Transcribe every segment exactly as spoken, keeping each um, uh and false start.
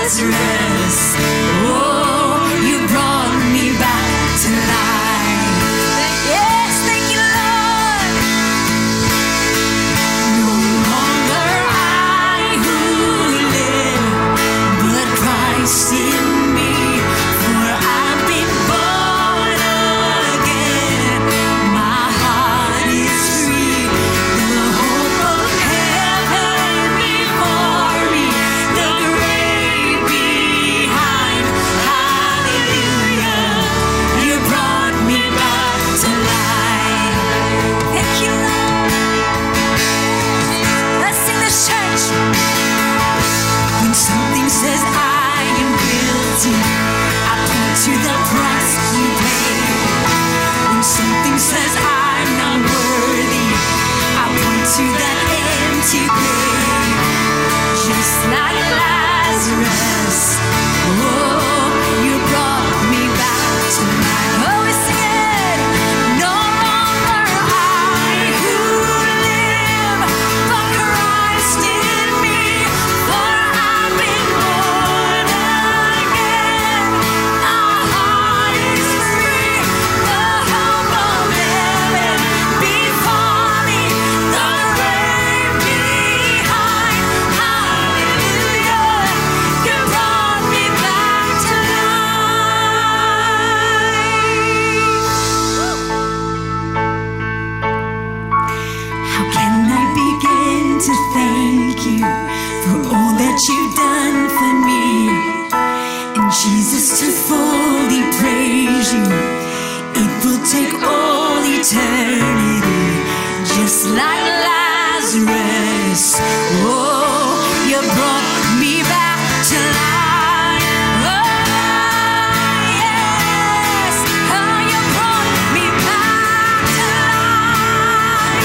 Lazarus. Oh, you brought me back to life. Yes, thank you, Lord. No longer I who live, but Christ in me. For I've been born again. My heart is free. The hope of heaven before me. The grave behind. Hallelujah. You brought me back to life. Thank you, Lord. Let's sing this, church. When something says I am guilty, I point to the price you paid. When something says I'm not worthy, I point to that empty grave. Just like Lazarus, oh, you brought me back to life. Oh, we sing it. No longer I who live, but Christ in me. For I've been born again. My heart is free. The hope of heaven before me. The grave behind. Hallelujah. You brought me back to life. How can I begin to thank you for all that you've done for me? And Jesus, to fully praise you, it will take all eternity. Just like Lazarus, oh, you brought me back to life. Oh, yes, oh, you brought me back to life.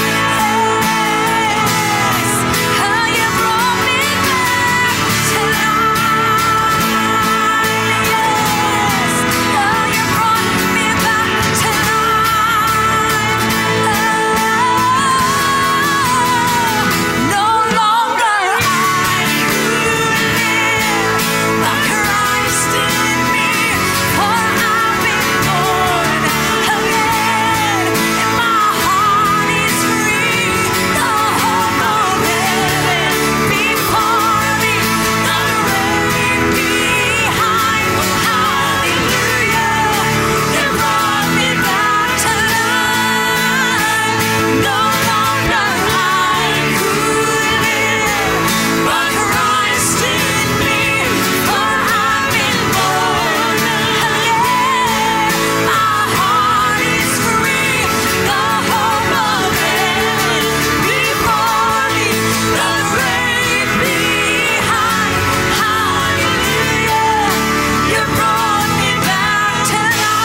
Yes, oh, you brought me back to life. Yes, oh, you brought me back to life. Oh, no longer I who live, but Christ in me. For I've been born again, and my heart is free. The hope of heaven before me, the grave behind. Hallelujah, you brought me back to life. No longer I who live, but Christ in me. For I've been born again. My heart is free. The hope of heaven before me. The grave behind. Hallelujah, you brought me back to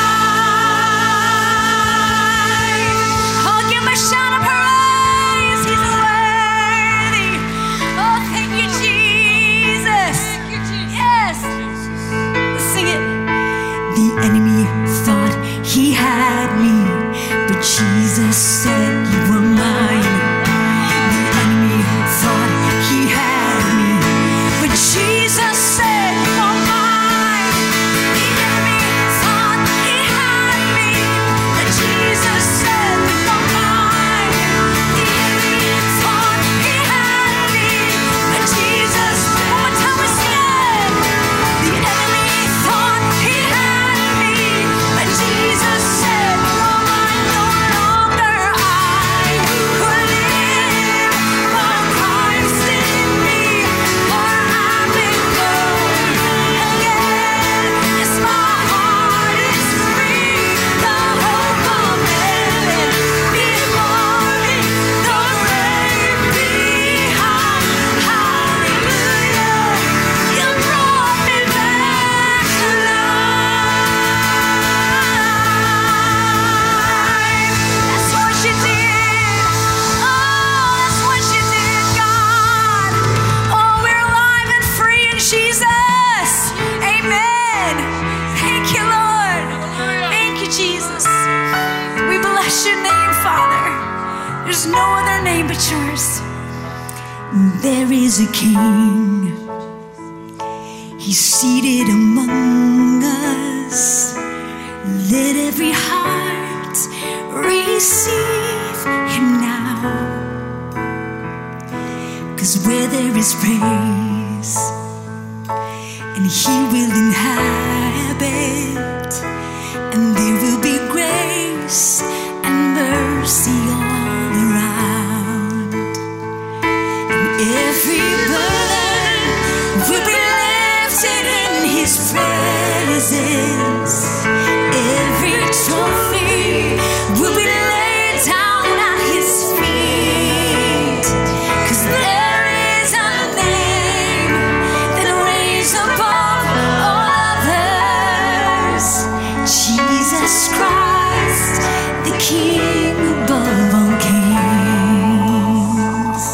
life. Oh, give him a shout of praise. He's worthy. Oh, thank you, Jesus. Yes. Let's sing it. The enemy thought he had me, but Jesus said you were mine. The enemy thought he had me, but Jesus said you are mine. The enemy thought he had me, but Jesus said you are mine. The enemy thought he had me, but Jesus, one more time we sing it. The enemy thought he had me, but Jesus said you are mine. No longer I who live, but Christ in me. For I've been born again. Yes, my heart is free. The hope of heaven before me. The grave behind. Hallelujah, you brought me back to life. That's what you did. Oh, that's what you did, God. Oh, we're alive and free in Jesus. Amen. Thank you, Lord. Thank you, Jesus. We bless your name, Father. There's no other name but yours. There is a king. He's seated among us. Let every heart receive him now. 'Cause where there is praise, and he will inhabit, and there will be grace and mercy all around. And every burden will be lifted in his presence. Every trophy will be laid down at his feet. 'Cause there is a name that reigns above all others. Jesus Christ, the King above all kings.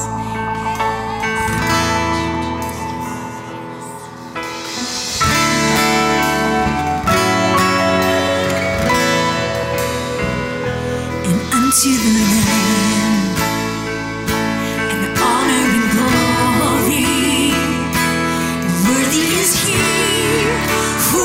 And unto the Lamb, and honor and glory, worthy is he who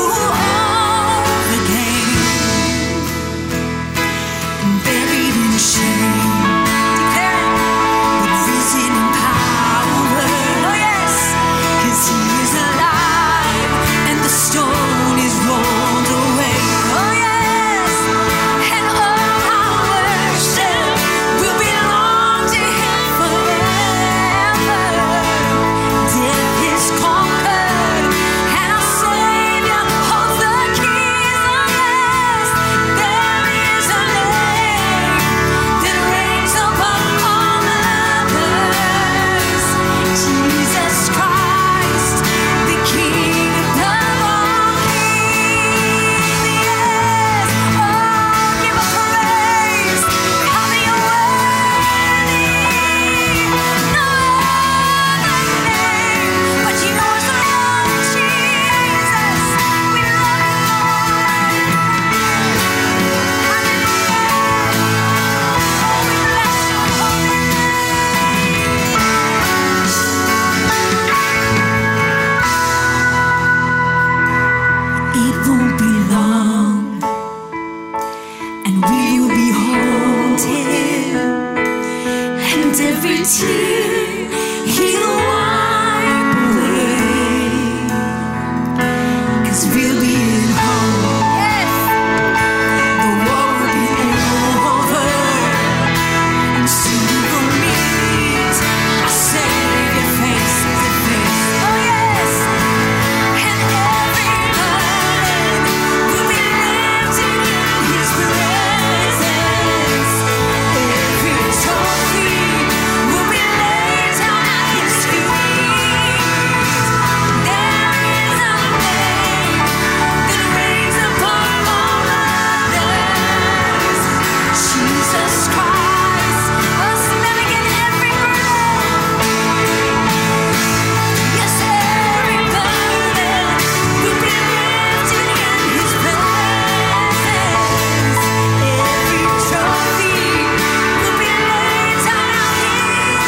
overcame, and buried in shame, but risen in power. Oh yes, 'cause he is alive, and the stone is rolled away. Oh yes, and all our worship will belong to him forever. Death is conquered, and our Savior holds the keys. Oh yes, there is a name that reigns above all others. Jesus Christ, the King above all kings. Yes, oh, give him praise. Father, you're worthy. No other name but yours alone, Jesus. We love you, Lord. It won't be long, and we will behold him, and every tear he'll wipe away. 'Cause we'll be in home. The war will be over, and soon we'll meet our Savior face to face. Oh yes, and every burden will be lifted in his presence. Every trophy will be laid down at his feet. There is a name that reigns above all others. Jesus Christ, oh, sing that again, every burden. Yes, every burden will be lifted in his presence. Every trophy will be laid down at his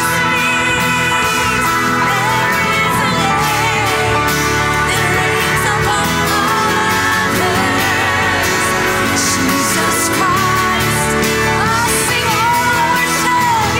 feet. There is a name that reigns above all others. Jesus Christ, oh, sing all worship,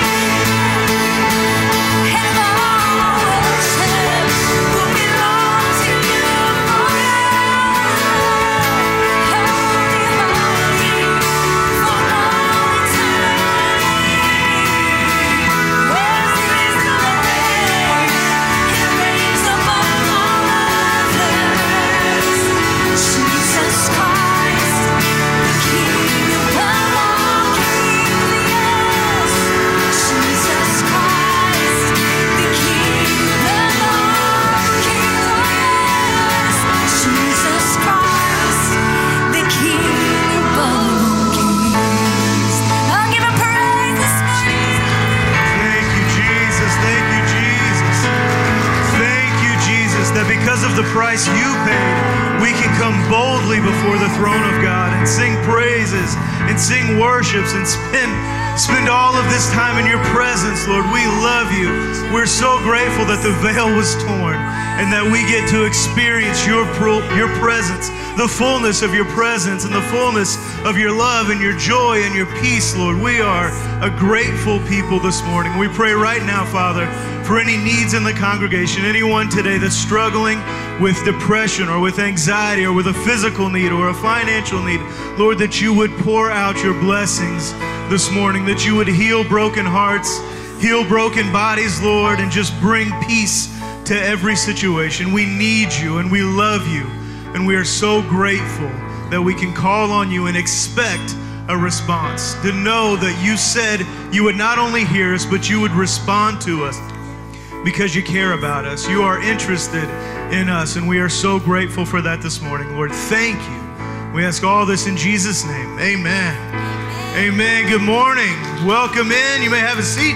and all worship will belong to you forever. Holy, holy, for all eternity. Worthy is the Lamb, it reigns above all others. Jesus Christ, the King above all kings. Yes, Jesus Christ, the King above all kings. Oh yes, Jesus Christ, the King above all kings. Oh, give him praise this morning. Thank you, Jesus. Thank you, Jesus. Thank you, Jesus, that because of the price you paid, we can come boldly before the throne of God and sing praises and sing worships and spend, spend all of this time in your presence, Lord. We love you. We're so grateful that the veil was torn and that we get to experience your, your presence, the fullness of your presence and the fullness of your love and your joy and your peace, Lord. We are a grateful people this morning. We pray right now, Father, for any needs in the congregation, anyone today that's struggling with depression or with anxiety or with a physical need or a financial need, Lord, that you would pour out your blessings this morning, that you would heal broken hearts, heal broken bodies, Lord, and just bring peace to every situation. We need you and we love you, and we are so grateful that we can call on you and expect a response, to know that you said you would not only hear us, but you would respond to us because you care about us. You are interested in us, and we are so grateful for that this morning, Lord. Thank you. We ask all this in Jesus' name. Amen. Amen. Good morning. Welcome in. You may have a seat.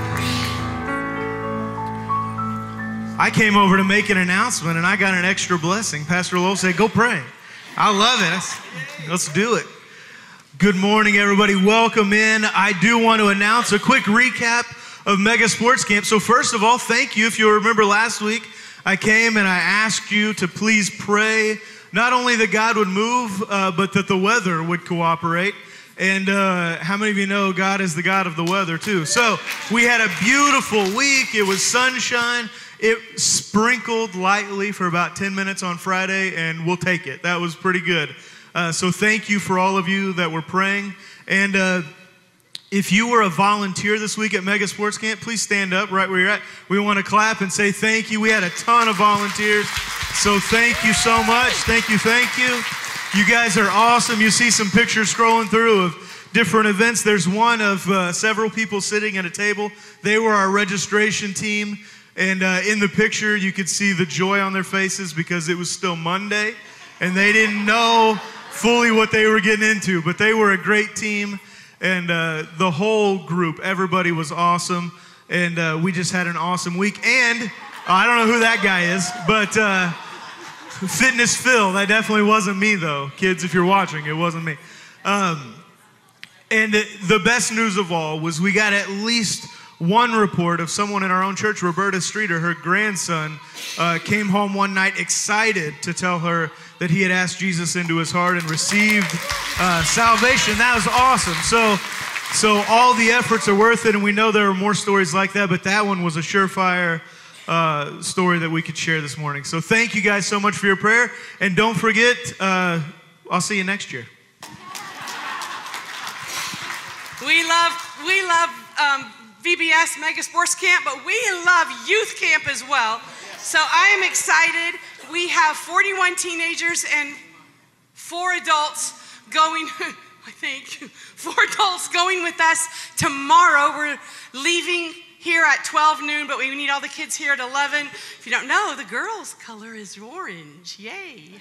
I came over to make an announcement, and I got an extra blessing. Pastor Lowell said, go pray. I love it. Let's, let's do it. Good morning, everybody. Welcome in. I do want to announce a quick recap of Mega Sports Camp. So first of all, thank you. If you remember last week, I came and I asked you to please pray, not only that God would move, uh, but that the weather would cooperate. And uh, how many of you know God is the God of the weather too? So we had a beautiful week. It was sunshine. It sprinkled lightly for about ten minutes on Friday, and we'll take it. That was pretty good. Uh, so thank you for all of you that were praying. And uh, if you were a volunteer this week at Mega Sports Camp, please stand up right where you're at. We want to clap and say thank you. We had a ton of volunteers, so thank you so much. Thank you, thank you. You guys are awesome. You see some pictures scrolling through of different events. There's one of uh, several people sitting at a table. They were our registration team. And uh, in the picture, you could see the joy on their faces because it was still Monday and they didn't know fully what they were getting into. But they were a great team, and uh, the whole group, everybody was awesome. And uh, we just had an awesome week. And uh, I don't know who that guy is, but uh, Fitness Phil, that definitely wasn't me though. Kids, if you're watching, it wasn't me. Um, and the best news of all was we got at least one report of someone in our own church, Roberta Streeter, her grandson, uh, came home one night excited to tell her that he had asked Jesus into his heart and received uh, salvation. That was awesome. So, so all the efforts are worth it, and we know there are more stories like that, but that one was a surefire uh, story that we could share this morning. So thank you guys so much for your prayer, and don't forget, uh, I'll see you next year. We love, we love, um, V B S Mega Sports Camp, but we love youth camp as well. So I am excited. We have forty-one teenagers and four adults going, I think, four adults going with us tomorrow. We're leaving here at twelve noon, but we need all the kids here at eleven. If you don't know, the girls' color is orange. Yay.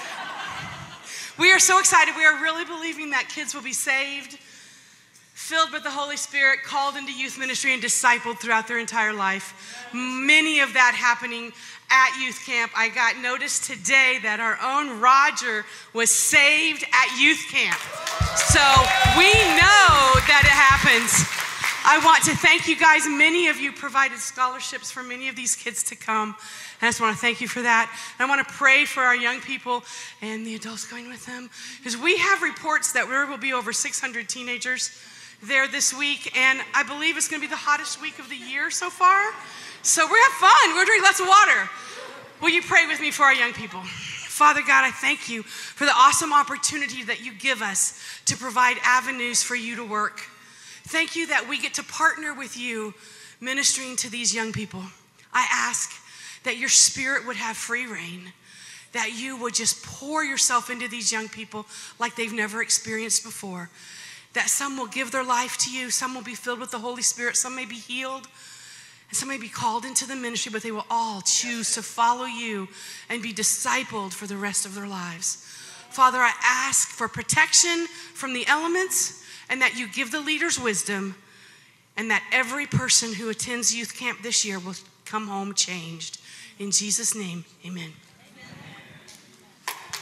We are so excited. We are really believing that kids will be saved, filled with the Holy Spirit, called into youth ministry, and discipled throughout their entire life. Many of that happening at youth camp. I got notice today that our own Roger was saved at youth camp. So we know that it happens. I want to thank you guys. Many of you provided scholarships for many of these kids to come. And I just want to thank you for that. And I want to pray for our young people and the adults going with them, because we have reports that there will be over six hundred teenagers there this week, and I believe it's going to be the hottest week of the year so far. So we're going to have fun. We're going to drink lots of water. Will you pray with me for our young people? Father God, I thank you for the awesome opportunity that you give us to provide avenues for you to work. Thank you that we get to partner with you ministering to these young people. I ask that your Spirit would have free reign, that you would just pour yourself into these young people like they've never experienced before. That some will give their life to you, some will be filled with the Holy Spirit, some may be healed, and some may be called into the ministry, but they will all choose to follow you and be discipled for the rest of their lives. Father, I ask for protection from the elements, and that you give the leaders wisdom, and that every person who attends youth camp this year will come home changed. In Jesus' name, amen.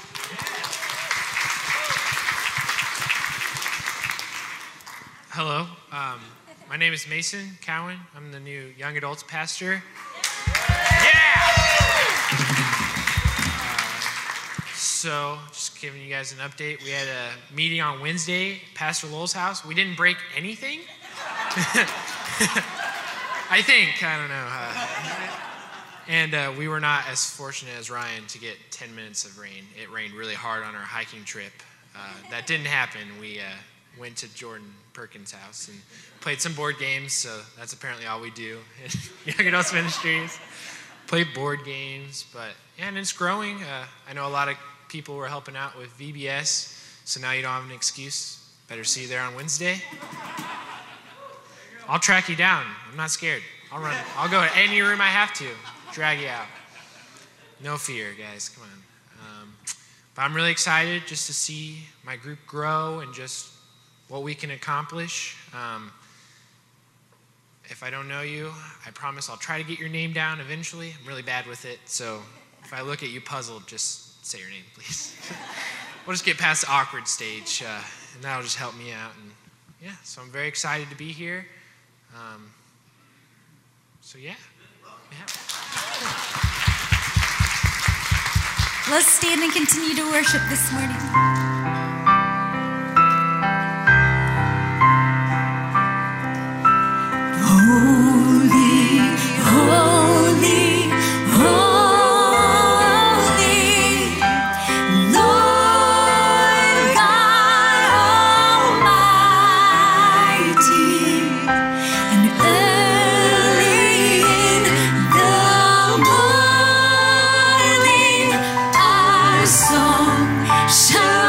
Hello, um, my name is Mason Cowan. I'm the new young adults pastor. Yeah! Uh, so, just giving you guys an update. We had a meeting on Wednesday at Pastor Lowell's house. We didn't break anything. I think, I don't know. Uh, and uh, we were not as fortunate as Ryan to get ten minutes of rain. It rained really hard on our hiking trip. Uh, that didn't happen. We uh, went to Jordan Perkins' house and played some board games, so that's apparently all we do in Young Adults Ministries. Play board games, but yeah, and it's growing. Uh, I know a lot of people were helping out with V B S, so now you don't have an excuse. Better see you there on Wednesday. I'll track you down. I'm not scared. I'll run. I'll go to any room I have to. Drag you out. No fear, guys. Come on. Um, but I'm really excited just to see my group grow and just what we can accomplish. Um, if I don't know you, I promise I'll try to get your name down eventually. I'm really bad with it, so if I look at you puzzled, just say your name, please. We'll just get past the awkward stage, uh, and that'll just help me out. And yeah, so I'm very excited to be here. Um, so yeah. yeah. Let's stand and continue to worship this morning. Holy, holy, holy, Lord God Almighty, and early in the morning our song shall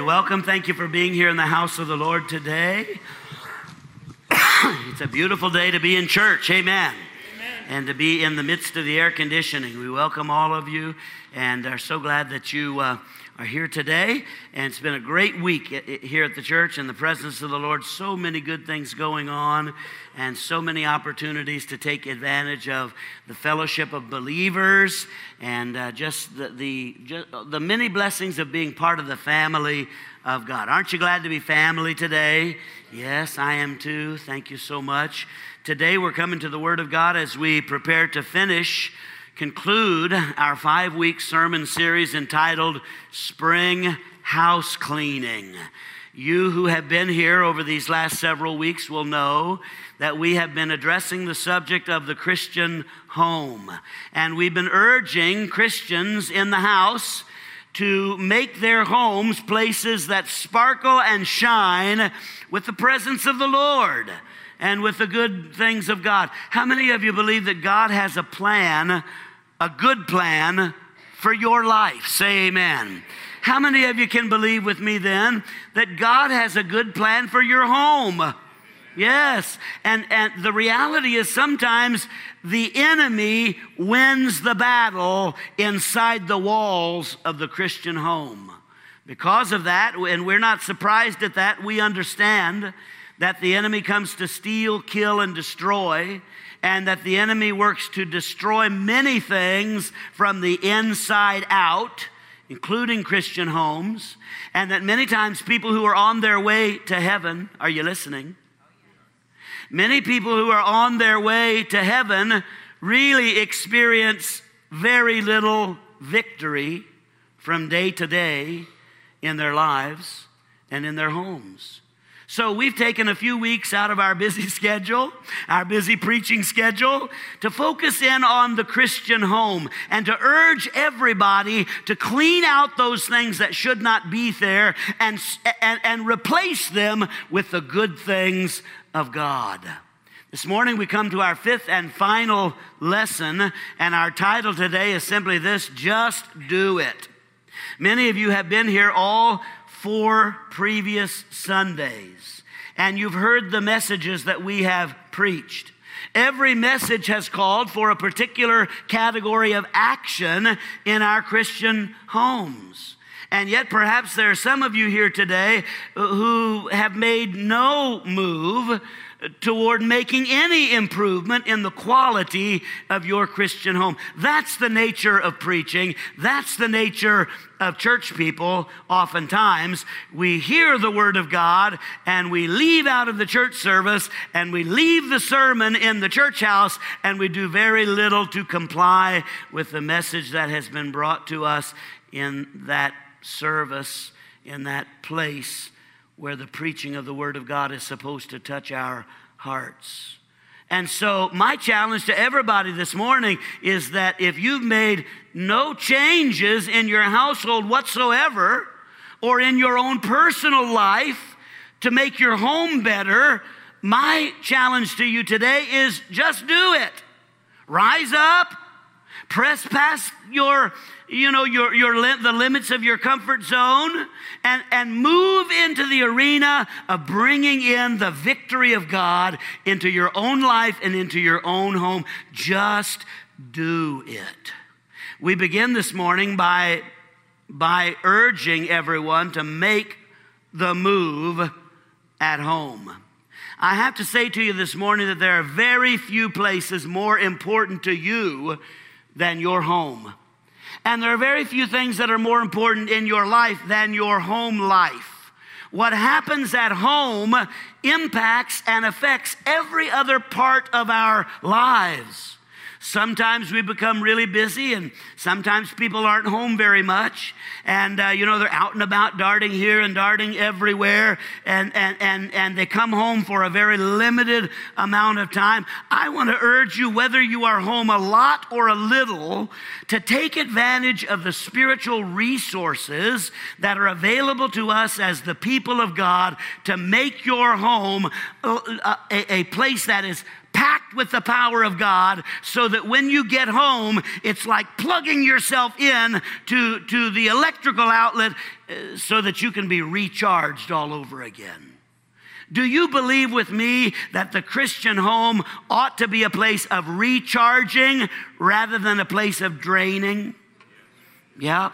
welcome. Thank you for being here in the house of the Lord today. It's a beautiful day to be in church. Amen. Amen. And to be in the midst of the air conditioning. We welcome all of you and are so glad that you uh, are here today. And it's been a great week here at the church in the presence of the Lord. So many good things going on and so many opportunities to take advantage of the fellowship of believers and uh, just the, the, just the many blessings of being part of the family of God. Aren't you glad to be family today? Yes, I am too. Thank you so much. Today we're coming to the Word of God as we prepare to finish, conclude our five-week sermon series entitled Spring House Cleaning. You who have been here over these last several weeks will know that we have been addressing the subject of the Christian home. And we've been urging Christians in the house to make their homes places that sparkle and shine with the presence of the Lord and with the good things of God. How many of you believe that God has a plan, a good plan for your life? Say amen. How many of you can believe with me then that God has a good plan for your home? Yes, and, and the reality is sometimes the enemy wins the battle inside the walls of the Christian home. Because of that, and we're not surprised at that, we understand that the enemy comes to steal, kill, and destroy, and that the enemy works to destroy many things from the inside out, including Christian homes, and that many times people who are on their way to heaven, are you listening? Many people who are on their way to heaven really experience very little victory from day to day in their lives and in their homes. So we've taken a few weeks out of our busy schedule, our busy preaching schedule, to focus in on the Christian home and to urge everybody to clean out those things that should not be there and, and, and replace them with the good things of God. This morning we come to our fifth and final lesson, and our title today is simply this: Just Do It. Many of you have been here all four previous Sundays, and you've heard the messages that we have preached. Every message has called for a particular category of action in our Christian homes. And yet perhaps there are some of you here today who have made no move toward making any improvement in the quality of your Christian home. That's the nature of preaching. That's the nature of church people. Oftentimes, we hear the Word of God and we leave out of the church service and we leave the sermon in the church house and we do very little to comply with the message that has been brought to us in that service, in that place where the preaching of the Word of God is supposed to touch our hearts. And so my challenge to everybody this morning is that if you've made no changes in your household whatsoever or in your own personal life to make your home better, my challenge to you today is just do it. Rise up, press past your you know, your, your the limits of your comfort zone and, and move into the arena of bringing in the victory of God into your own life and into your own home. Just do it. We begin this morning by, by urging everyone to make the move at home. I have to say to you this morning that there are very few places more important to you than your home. And there are very few things that are more important in your life than your home life. What happens at home impacts and affects every other part of our lives. Sometimes we become really busy, and sometimes people aren't home very much. And, uh, you know, they're out and about, darting here and darting everywhere, and, and, and, and they come home for a very limited amount of time. I want to urge you, whether you are home a lot or a little, to take advantage of the spiritual resources that are available to us as the people of God to make your home a, a, a place that is packed with the power of God, so that when you get home, it's like plugging yourself in to, to the electrical outlet uh, so that you can be recharged all over again. Do you believe with me that the Christian home ought to be a place of recharging rather than a place of draining? Yeah.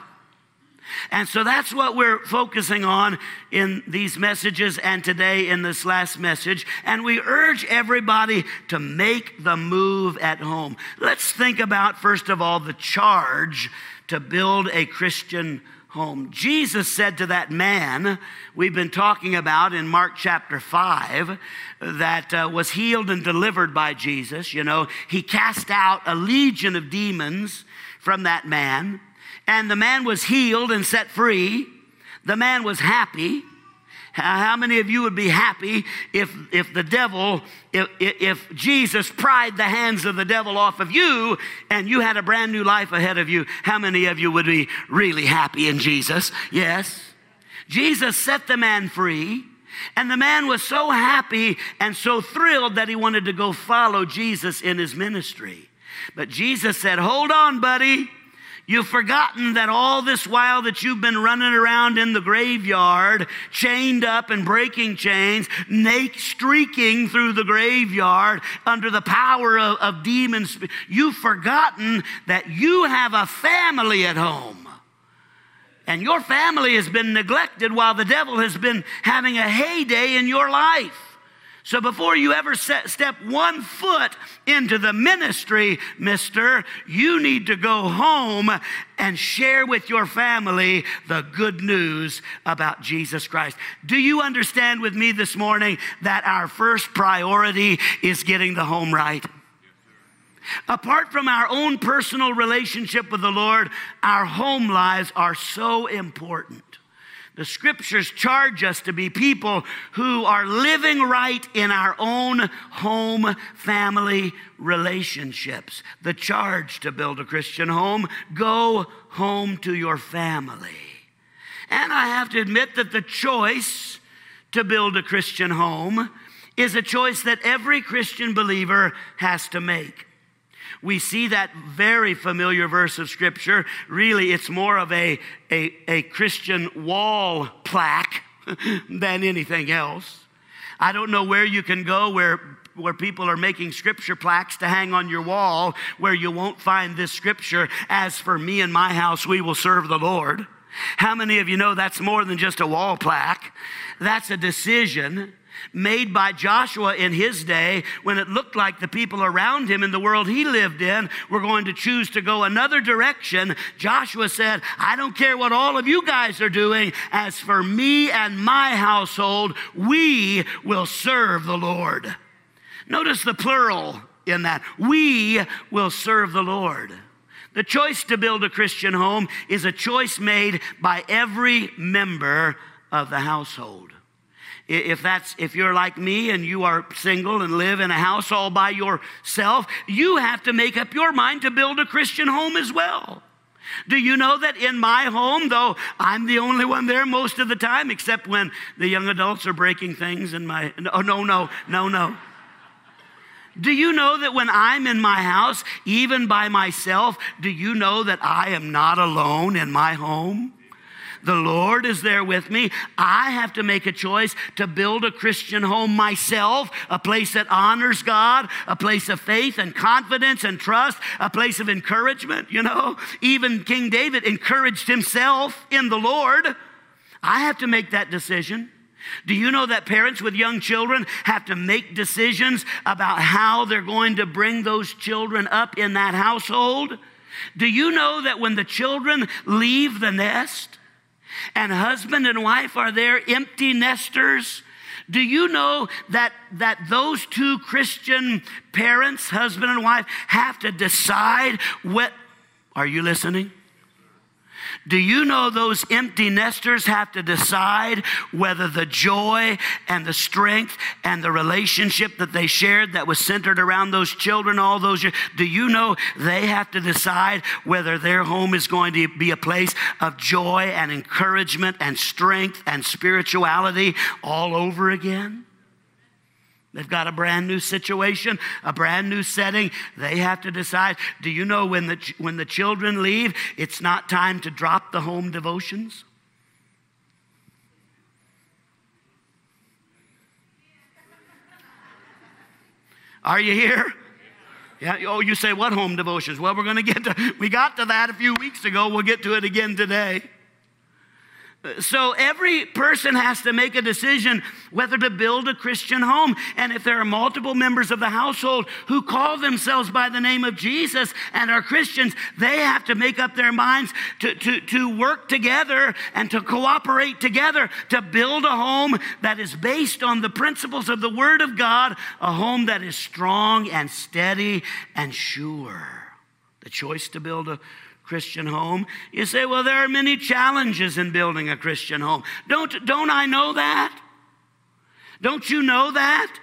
And so that's what we're focusing on in these messages and today in this last message. And we urge everybody to make the move at home. Let's think about, first of all, the charge to build a Christian home. Jesus said to that man we've been talking about in Mark chapter five that uh, was healed and delivered by Jesus. You know, he cast out a legion of demons from that man. And the man was healed and set free. The man was happy. How many of you would be happy if, if the devil, if, if Jesus pried the hands of the devil off of you and you had a brand new life ahead of you? How many of you would be really happy in Jesus? Yes. Jesus set the man free. And the man was so happy and so thrilled that he wanted to go follow Jesus in his ministry. But Jesus said, hold on, buddy. You've forgotten that all this while that you've been running around in the graveyard, chained up and breaking chains, naked, streaking through the graveyard under the power of, of demons, you've forgotten that you have a family at home. And your family has been neglected while the devil has been having a heyday in your life. So before you ever set, step one foot into the ministry, mister, you need to go home and share with your family the good news about Jesus Christ. Do you understand with me this morning that our first priority is getting the home right? Apart from our own personal relationship with the Lord, our home lives are so important. The scriptures charge us to be people who are living right in our own home family relationships. The charge to build a Christian home: go home to your family. And I have to admit that the choice to build a Christian home is a choice that every Christian believer has to make. We see that very familiar verse of Scripture. Really, it's more of a, a, a Christian wall plaque than anything else. I don't know where you can go where, where people are making Scripture plaques to hang on your wall where you won't find this Scripture: as for me and my house, we will serve the Lord. How many of you know that's more than just a wall plaque? That's a decision made by Joshua in his day, when it looked like the people around him in the world he lived in were going to choose to go another direction. Joshua said, I don't care what all of you guys are doing. As for me and my household, we will serve the Lord. Notice the plural in that. We will serve the Lord. The choice to build a Christian home is a choice made by every member of the household. If that's, if you're like me and you are single and live in a house all by yourself, you have to make up your mind to build a Christian home as well. Do you know that in my home, though I'm the only one there most of the time, except when the young adults are breaking things in my, no, no, no, no, no. Do you know that when I'm in my house, even by myself, do you know that I am not alone in my home? The Lord is there with me. I have to make a choice to build a Christian home myself, a place that honors God, a place of faith and confidence and trust, a place of encouragement. You know, even King David encouraged himself in the Lord. I have to make that decision. Do you know that parents with young children have to make decisions about how they're going to bring those children up in that household? Do you know that when the children leave the nest, and husband and wife are there, empty nesters, do you know that, that those two Christian parents, husband and wife, have to decide what, are you listening? Do you know those empty nesters have to decide whether the joy and the strength and the relationship that they shared that was centered around those children all those years, do you know they have to decide whether their home is going to be a place of joy and encouragement and strength and spirituality all over again? They've got a brand new situation, a brand new setting. They have to decide. Do you know when the, when the children leave, it's not time to drop the home devotions? Are you here? Yeah. Oh, you say, what home devotions? Well, we're going to get to, we got to that a few weeks ago. We'll get to it again today. So every person has to make a decision whether to build a Christian home. And if there are multiple members of the household who call themselves by the name of Jesus and are Christians, they have to make up their minds to, to, to work together and to cooperate together to build a home that is based on the principles of the Word of God, a home that is strong and steady and sure. The choice to build a Christian home. You say, well, there are many challenges in building a Christian home. Don't, don't I know that? Don't you know that?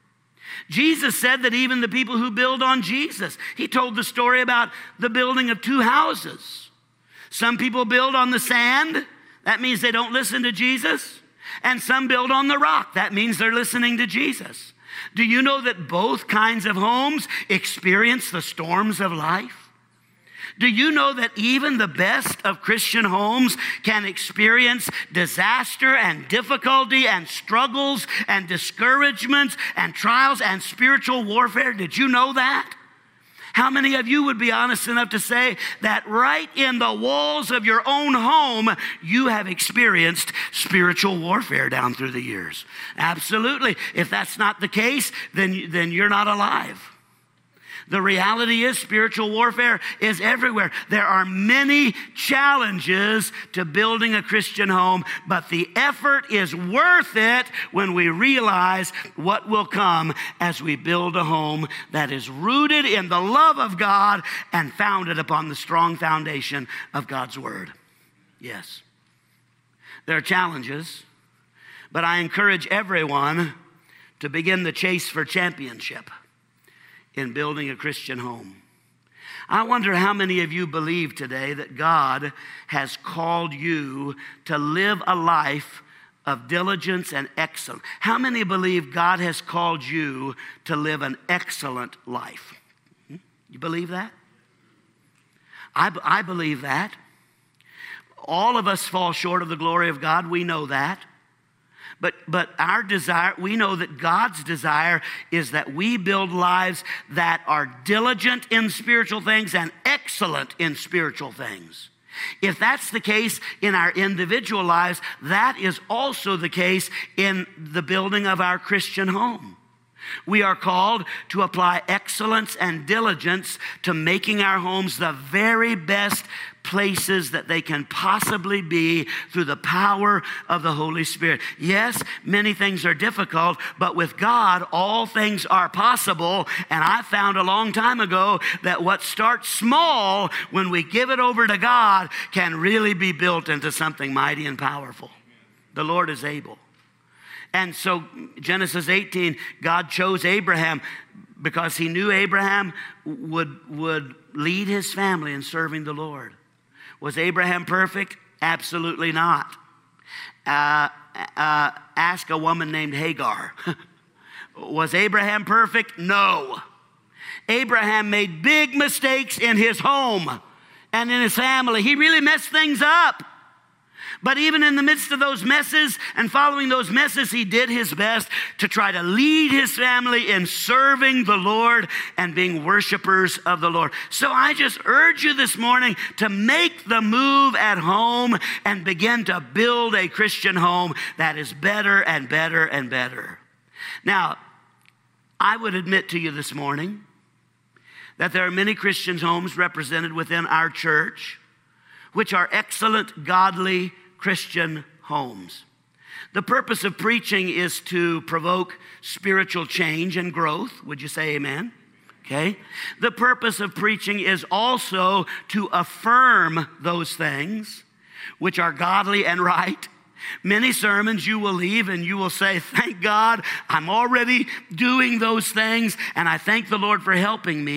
Jesus said that even the people who build on Jesus, he told the story about the building of two houses. Some people build on the sand. That means they don't listen to Jesus. And some build on the rock. That means they're listening to Jesus. Do you know that both kinds of homes experience the storms of life? Do you know that even the best of Christian homes can experience disaster and difficulty and struggles and discouragements and trials and spiritual warfare? Did you know that? How many of you would be honest enough to say that right in the walls of your own home, you have experienced spiritual warfare down through the years? Absolutely. If that's not the case, then, then you're not alive. The reality is spiritual warfare is everywhere. There are many challenges to building a Christian home, but the effort is worth it when we realize what will come as we build a home that is rooted in the love of God and founded upon the strong foundation of God's Word. Yes, there are challenges, but I encourage everyone to begin the chase for championship in building a Christian home. I wonder how many of you believe today that God has called you to live a life of diligence and excellence. How many believe God has called you to live an excellent life? You believe that? I, I believe that. All of us fall short of the glory of God. We know that. But, but our desire, we know that God's desire is that we build lives that are diligent in spiritual things and excellent in spiritual things. If that's the case in our individual lives, that is also the case in the building of our Christian home. We are called to apply excellence and diligence to making our homes the very best places that they can possibly be through the power of the Holy Spirit. Yes, many things are difficult, but with God, all things are possible. And I found a long time ago that what starts small, when we give it over to God, can really be built into something mighty and powerful. The Lord is able. And so Genesis eighteen, God chose Abraham because he knew Abraham would, would lead his family in serving the Lord. Was Abraham perfect? Absolutely not. Uh, uh, ask a woman named Hagar. Was Abraham perfect? No. Abraham made big mistakes in his home and in his family. He really messed things up. But even in the midst of those messes and following those messes, he did his best to try to lead his family in serving the Lord and being worshipers of the Lord. So I just urge you this morning to make the move at home and begin to build a Christian home that is better and better and better. Now, I would admit to you this morning that there are many Christian homes represented within our church which are excellent, godly Christian homes. The purpose of preaching is to provoke spiritual change and growth. Would you say amen? Okay. The purpose of preaching is also to affirm those things which are godly and right. Many sermons you will leave and you will say, thank God, I'm already doing those things, and I thank the Lord for helping me.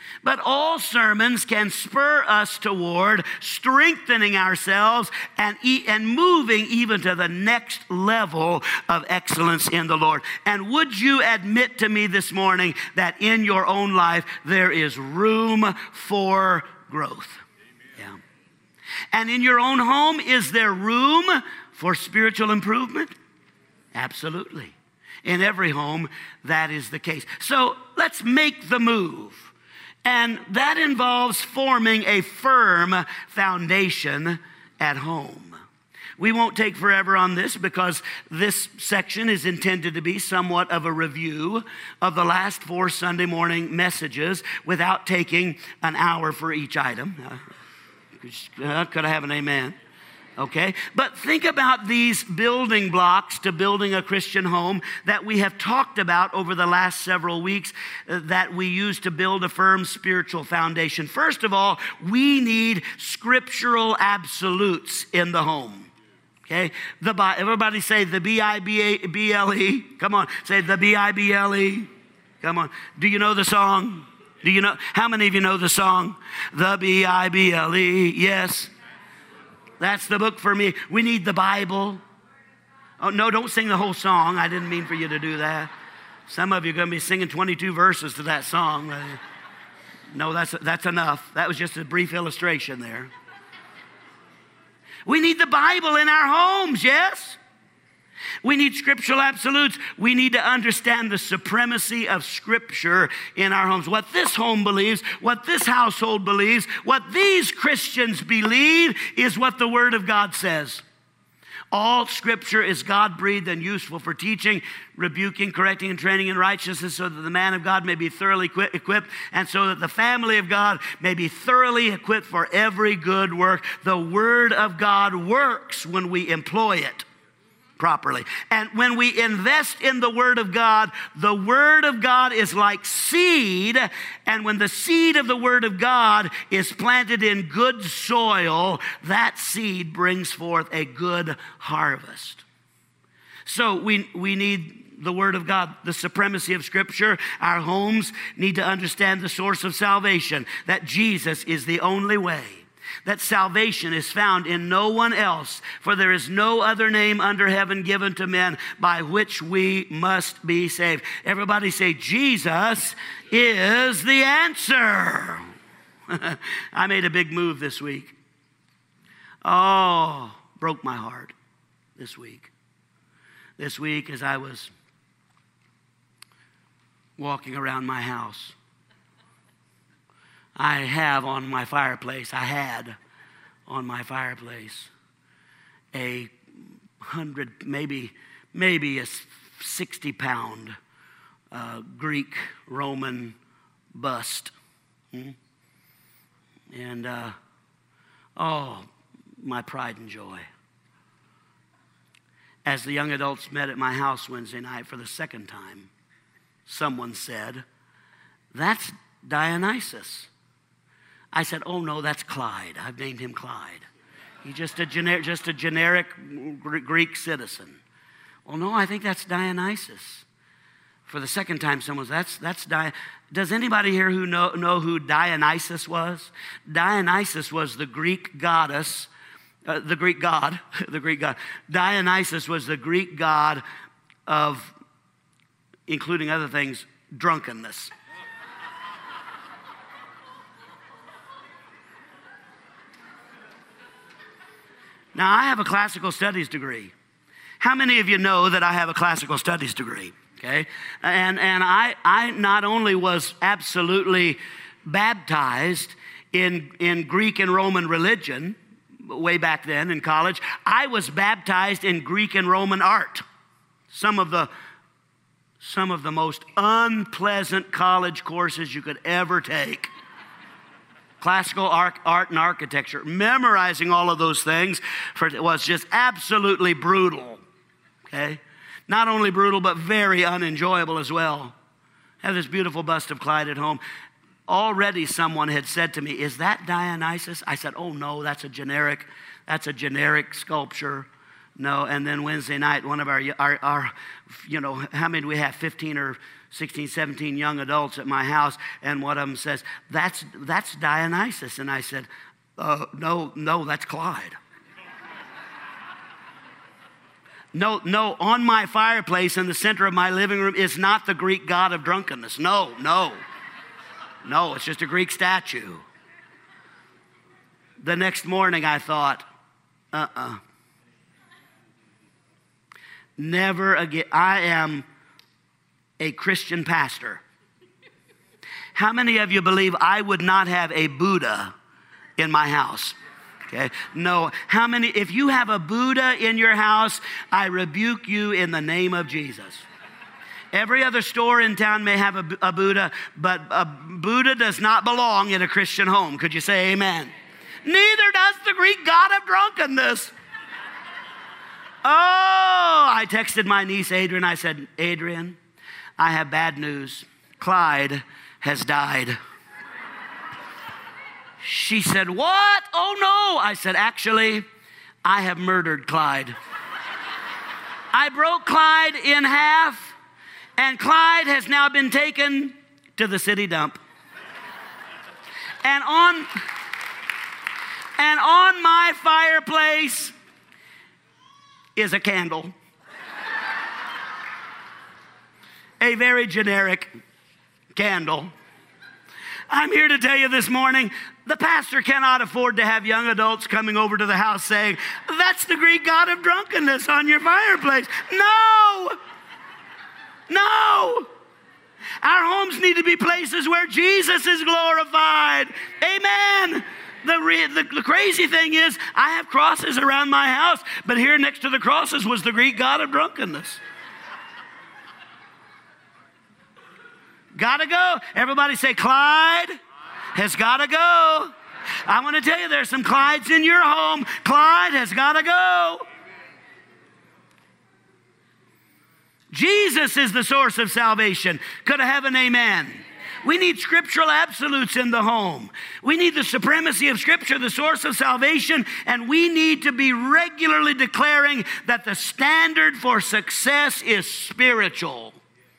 But all sermons can spur us toward strengthening ourselves and, e- and moving even to the next level of excellence in the Lord. And would you admit to me this morning that in your own life there is room for growth? Yeah. And in your own home, is there room for spiritual improvement? Absolutely. In every home, that is the case. So let's make the move. And that involves forming a firm foundation at home. We won't take forever on this because this section is intended to be somewhat of a review of the last four Sunday morning messages without taking an hour for each item. Uh, could I have an amen? Okay, but think about these building blocks to building a Christian home that we have talked about over the last several weeks uh, that we use to build a firm spiritual foundation. First of all, we need scriptural absolutes in the home. Okay, the everybody say the B I B L E. Come on, say the B I B L E. Come on, do you know the song? Do you know? How many of you know the song? The B I B L E. Yes. That's the book for me. We need the Bible. Oh, no, don't sing the whole song. I didn't mean for you to do that. Some of you are going to be singing twenty-two verses to that song. No, that's, that's enough. That was just a brief illustration there. We need the Bible in our homes, yes? We need scriptural absolutes. We need to understand the supremacy of Scripture in our homes. What this home believes, what this household believes, what these Christians believe is what the Word of God says. All Scripture is God-breathed and useful for teaching, rebuking, correcting, and training in righteousness, so that the man of God may be thoroughly equipped, and so that the family of God may be thoroughly equipped for every good work. The Word of God works when we employ it properly. And when we invest in the Word of God, the Word of God is like seed, and when the seed of the Word of God is planted in good soil, that seed brings forth a good harvest. So we, we need the Word of God, the supremacy of Scripture. Our homes need to understand the source of salvation, that Jesus is the only way, that salvation is found in no one else, for there is no other name under heaven given to men by which we must be saved. Everybody say, Jesus is the answer. I made a big move this week. Oh, broke my heart this week. This week as I was walking around my house, I have on my fireplace, I had on my fireplace a hundred, maybe, maybe a sixty pound uh, Greek Roman bust. Hmm? And, uh, oh, my pride and joy. As the young adults met at my house Wednesday night for the second time, someone said, "That's Dionysus." I said, "Oh no, that's Clyde. I've named him Clyde. He's just a generic, just a generic Greek citizen." Well, no, I think that's Dionysus. For the second time, someone said, that's that's Di. Does anybody here who know know who Dionysus was? Dionysus was the Greek goddess, uh, the Greek god, the Greek god. Dionysus was the Greek god of, including other things, drunkenness. Now, I have a classical studies degree. How many of you know that I have a classical studies degree? Okay, and and I I not only was absolutely baptized in in Greek and Roman religion way back then in college, I was baptized in Greek and Roman art. Some of the some of the most unpleasant college courses you could ever take. Classical art, art and architecture. Memorizing all of those things for, was just absolutely brutal. Okay? Not only brutal, but very unenjoyable as well. I have this beautiful bust of Clyde at home. Already someone had said to me, "Is that Dionysus?" I said, "Oh no, that's a generic, that's a generic sculpture. no. And then Wednesday night, one of our, our, our, you know, how many do we have? fifteen or sixteen, seventeen young adults at my house. And one of them says, that's, that's Dionysus. And I said, uh, no, no, that's Clyde. No, no, on my fireplace in the center of my living room is not the Greek god of drunkenness. No, no. No, it's just a Greek statue. The next morning I thought, uh-uh. Never again. I am a Christian pastor. How many of you believe I would not have a Buddha in my house? Okay. No. How many, if you have a Buddha in your house, I rebuke you in the name of Jesus. Every other store in town may have a, a Buddha, but a Buddha does not belong in a Christian home. Could you say amen? Neither does the Greek god of drunkenness. Oh, I texted my niece Adrian. I said, Adrian, I have bad news. Clyde has died. She said, what? Oh, no. I said, actually, I have murdered Clyde. I broke Clyde in half, and Clyde has now been taken to the city dump. And on, and on my fireplace is a candle. A very generic candle. I'm here to tell you this morning, the pastor cannot afford to have young adults coming over to the house saying, that's the Greek god of drunkenness on your fireplace. No! No! Our homes need to be places where Jesus is glorified. Amen. The, re- the, the crazy thing is, I have crosses around my house, but here next to the crosses was the Greek god of drunkenness. Gotta go. Everybody say, Clyde has gotta go. I want to tell you, there's some Clydes in your home. Clyde has gotta go. Jesus is the source of salvation. Could I have an amen? We need scriptural absolutes in the home. We need the supremacy of Scripture, the source of salvation, and we need to be regularly declaring that the standard for success is spiritual.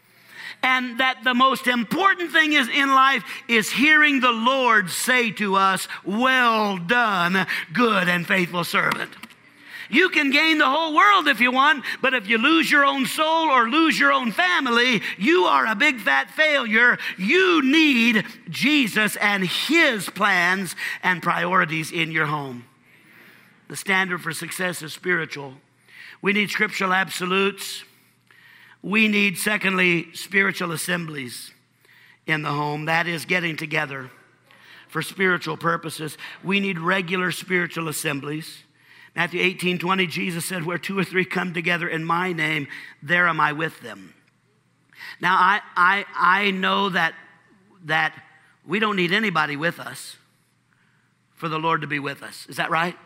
And that the most important thing is in life is hearing the Lord say to us, well done, good and faithful servant. You can gain the whole world if you want, but if you lose your own soul or lose your own family, you are a big fat failure. You need Jesus and His plans and priorities in your home. The standard for success is spiritual. We need scriptural absolutes. We need, secondly, spiritual assemblies in the home. That is getting together for spiritual purposes. We need regular spiritual assemblies. Matthew eighteen twenty, Jesus said, where two or three come together in my name, there am I with them. Now, I I, I know that, that we don't need anybody with us for the Lord to be with us. Is that right?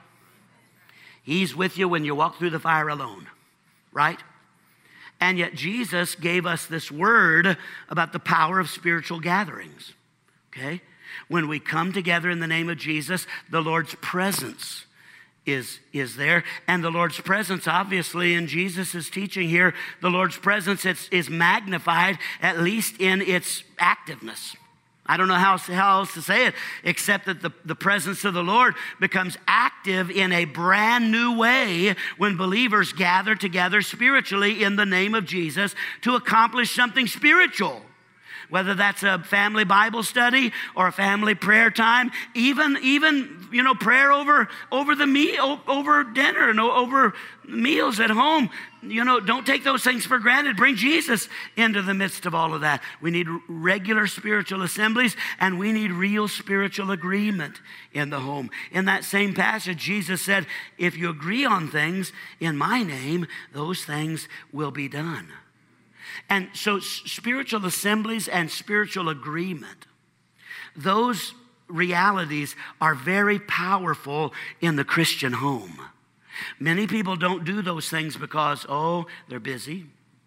He's with you when you walk through the fire alone, right? And yet Jesus gave us this word about the power of spiritual gatherings, okay? When we come together in the name of Jesus, the Lord's presence is, is there. And the Lord's presence, obviously, in Jesus' teaching here, the Lord's presence is, is magnified, at least in its activeness. I don't know how, how else to say it, except that the, the presence of the Lord becomes active in a brand new way when believers gather together spiritually in the name of Jesus to accomplish something spiritual. Whether that's a family Bible study or a family prayer time, even, even you know, prayer over, over the meal, over dinner and over meals at home. You know, don't take those things for granted. Bring Jesus into the midst of all of that. We need regular spiritual assemblies, and we need real spiritual agreement in the home. In that same passage, Jesus said, if you agree on things in my name, those things will be done. And so spiritual assemblies and spiritual agreement, those realities are very powerful in the Christian home. Many people don't do those things because, oh, they're busy,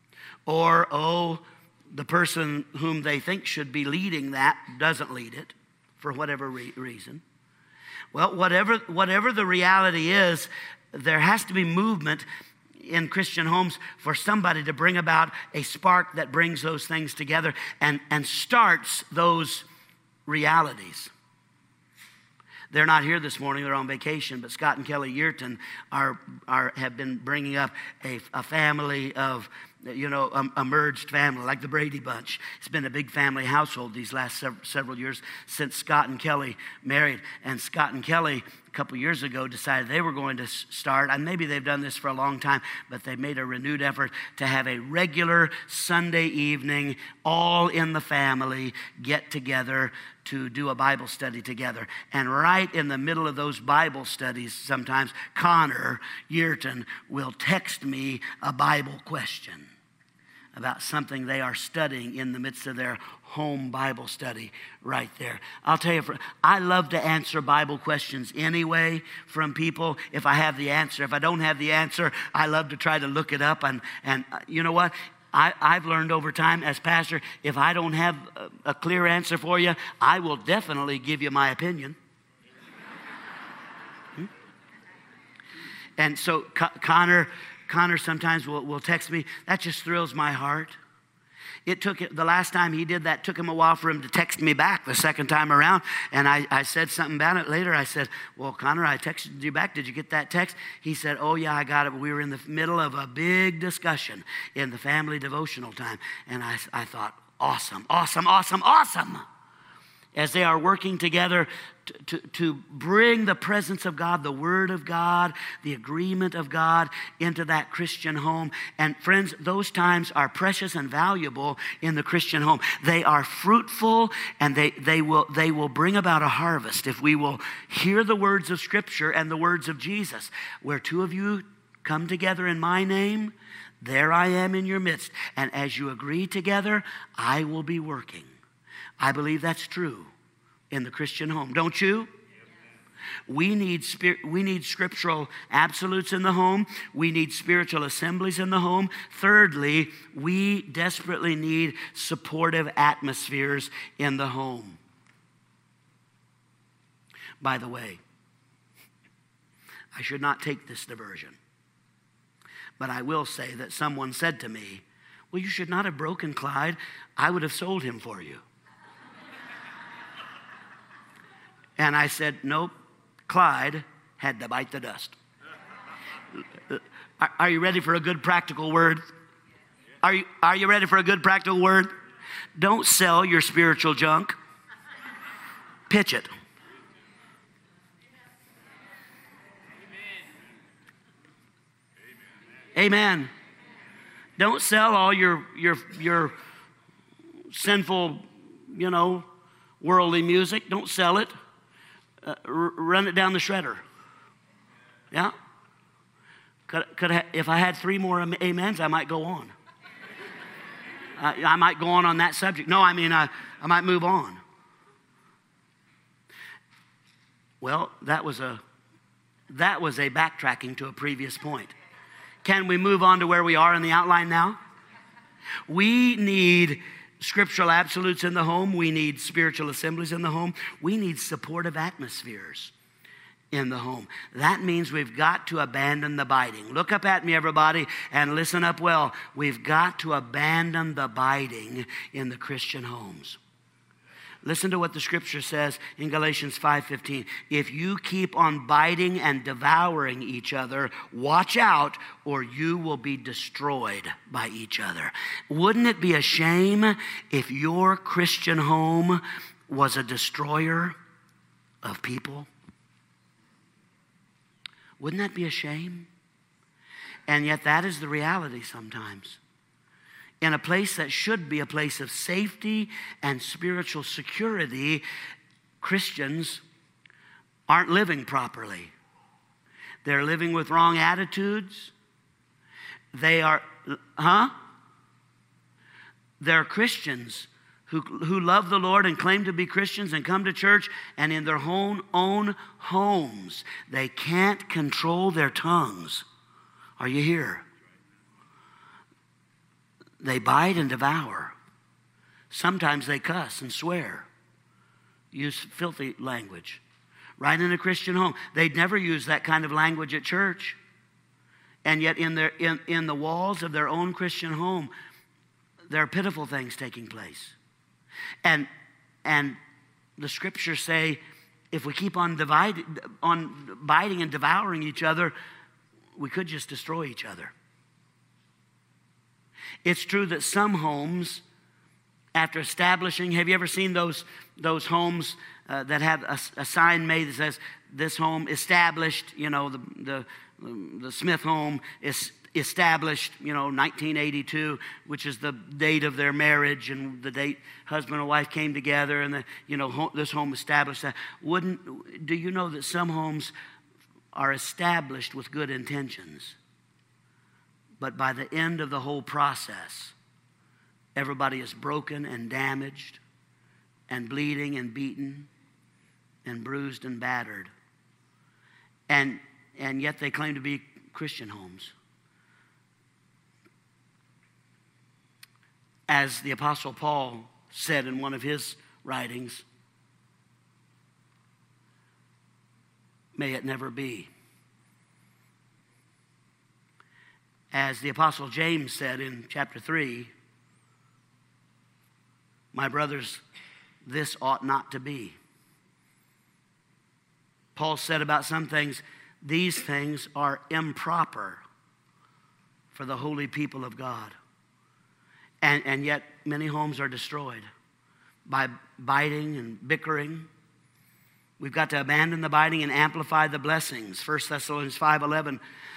or, oh, the person whom they think should be leading that doesn't lead it for whatever re- reason. Well, whatever, whatever the reality is, there has to be movement. in Christian homes for somebody to bring about a spark that brings those things together and, and starts those realities. They're not here this morning, they're on vacation, but Scott and Kelly Yearton are, are, have been bringing up a, a family of, you know, a, a merged family, like the Brady Bunch. It's been a big family household these last sev- several years since Scott and Kelly married. And Scott and Kelly, a couple years ago, decided they were going to start, and maybe they've done this for a long time, but they made a renewed effort to have a regular Sunday evening, all in the family, get together to do a Bible study together. And right in the middle of those Bible studies, sometimes Connor Yearton will text me a Bible question about something they are studying in the midst of their home Bible study right there. I'll tell you, I love to answer Bible questions anyway from people if I have the answer. If I don't have the answer, I love to try to look it up. And, and uh, you know what? I, I've learned over time as pastor, if I don't have a, a clear answer for you, I will definitely give you my opinion. hmm? And so Co- Connor, Connor sometimes will, will text me. That just thrills my heart. It took it, the last time he did that, took him a while for him to text me back the second time around. And I, I said something about it later. I said, well, Connor, I texted you back. Did you get that text? He said, oh, yeah, I got it. We were in the middle of a big discussion in the family devotional time. And I, I thought, awesome, awesome, awesome, awesome. As they are working together to, to, to bring the presence of God, the Word of God, the agreement of God into that Christian home. And friends, those times are precious and valuable in the Christian home. They are fruitful, and they, they, will, they will bring about a harvest if we will hear the words of Scripture and the words of Jesus. Where two of you come together in my name, there I am in your midst. And as you agree together, I will be working. I believe that's true in the Christian home. Don't you? We need spirit, we need scriptural absolutes in the home. We need spiritual assemblies in the home. Thirdly, we desperately need supportive atmospheres in the home. By the way, I should not take this diversion, but I will say that someone said to me, well, you should not have broken Clyde. I would have sold him for you. And I said, nope, Clyde had to bite the dust. Are you ready for a good practical word? Are you, are you ready for a good practical word? Don't sell your spiritual junk. Pitch it. Amen. Don't sell all your, your, your sinful, you know, worldly music. Don't sell it. Uh, r- run it down the shredder. Yeah? Could, could I, if I had three more amens, I might go on. uh, I might go on on that subject. No, I mean, I, I might move on. Well, that was a that was a backtracking to a previous point. Can we move on to where we are in the outline now? We need scriptural absolutes in the home. We need spiritual assemblies in the home. We need supportive atmospheres in the home. That means we've got to abandon the biting. Look up at me, everybody, and listen up well. We've got to abandon the biting in the Christian homes. Listen to what the scripture says in Galatians five fifteen. If you keep on biting and devouring each other, watch out, or you will be destroyed by each other. Wouldn't it be a shame if your Christian home was a destroyer of people? Wouldn't that be a shame? And yet that is the reality sometimes. In a place that should be a place of safety and spiritual security, Christians aren't living properly. They're living with wrong attitudes. They are, huh? They're Christians who, who love the Lord and claim to be Christians and come to church, and in their own, own homes, they can't control their tongues. Are you here? They bite and devour. Sometimes they cuss and swear, use filthy language. Right in a Christian home. They'd never use that kind of language at church. And yet in, their, in, in the walls of their own Christian home, there are pitiful things taking place. And, and the scriptures say, if we keep on, dividing, on biting and devouring each other, we could just destroy each other. It's true that some homes, after establishing, have you ever seen those, those homes uh, that have a, a sign made that says, this home established, you know, the, the, the Smith home is established, you know, nineteen eighty-two, which is the date of their marriage and the date husband and wife came together, and the, you know, home, this home established that. Wouldn't, do you know that some homes are established with good intentions, but by the end of the whole process, everybody is broken and damaged and bleeding and beaten and bruised and battered. And, and yet they claim to be Christian homes. As the Apostle Paul said in one of his writings, may it never be. As the Apostle James said in chapter three, my brothers, this ought not to be. Paul said about some things, these things are improper for the holy people of God. And, and yet many homes are destroyed by biting and bickering. We've got to abandon the biting and amplify the blessings. First Thessalonians five eleven.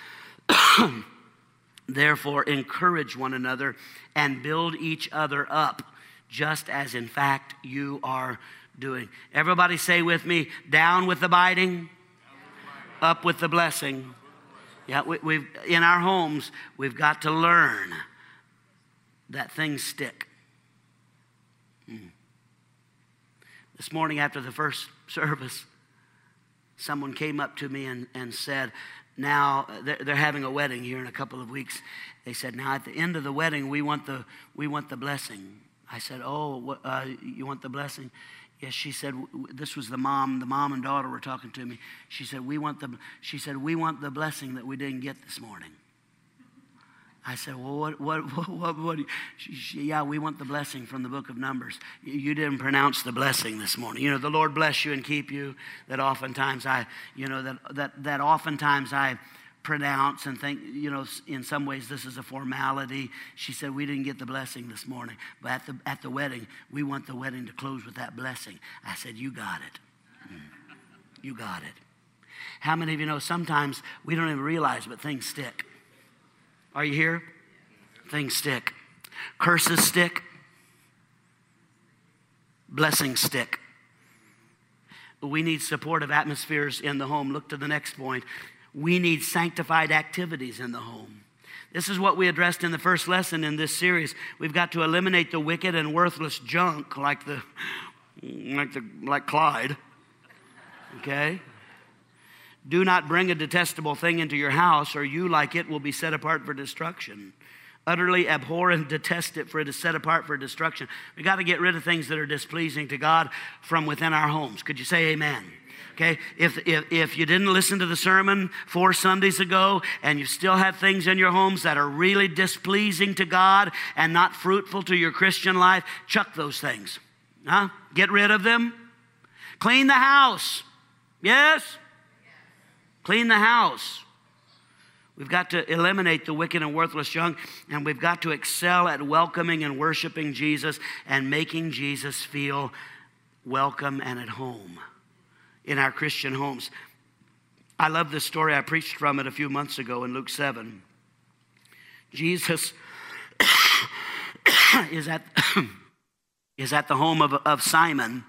Therefore, encourage one another and build each other up, just as in fact you are doing. Everybody say with me, down with the biting, up with the blessing. Yeah, we, we've in our homes, we've got to learn that things stick. Mm. This morning after the first service, someone came up to me and, and said, now they're, they're having a wedding here in a couple of weeks. They said, now at the end of the wedding, we want the we want the blessing. I said, oh, uh, you want the blessing? Yes, she said, this was the mom, the mom and daughter were talking to me. She said, we want the, she said, we want the blessing that we didn't get this morning. I said, well, what, what, what, what, what she, she, yeah, we want the blessing from the book of Numbers. You, you didn't pronounce the blessing this morning. You know, the Lord bless you and keep you. That oftentimes I, you know, that, that, that oftentimes I pronounce and think, you know, in some ways this is a formality. She said, we didn't get the blessing this morning. But at the, at the wedding, we want the wedding to close with that blessing. I said, you got it. Mm. You got it. How many of you know sometimes we don't even realize, but things stick? Are you here? Things stick. Curses stick. Blessings stick. We need supportive atmospheres in the home. Look to the next point. We need sanctified activities in the home. This is what we addressed in the first lesson in this series. We've got to eliminate the wicked and worthless junk like the like the like Clyde. Okay? Do not bring a detestable thing into your house, or you, like it, will be set apart for destruction. Utterly abhor and detest it, for it is set apart for destruction. We've got to get rid of things that are displeasing to God from within our homes. Could you say amen? Okay, if, if, if you didn't listen to the sermon four Sundays ago and you still have things in your homes that are really displeasing to God and not fruitful to your Christian life, chuck those things. Huh? Get rid of them. Clean the house. Yes? Clean the house. We've got to eliminate the wicked and worthless junk, and we've got to excel at welcoming and worshiping Jesus and making Jesus feel welcome and at home in our Christian homes. I love this story. I preached from it a few months ago in Luke seven. Jesus is at, is at the home of, of Simon,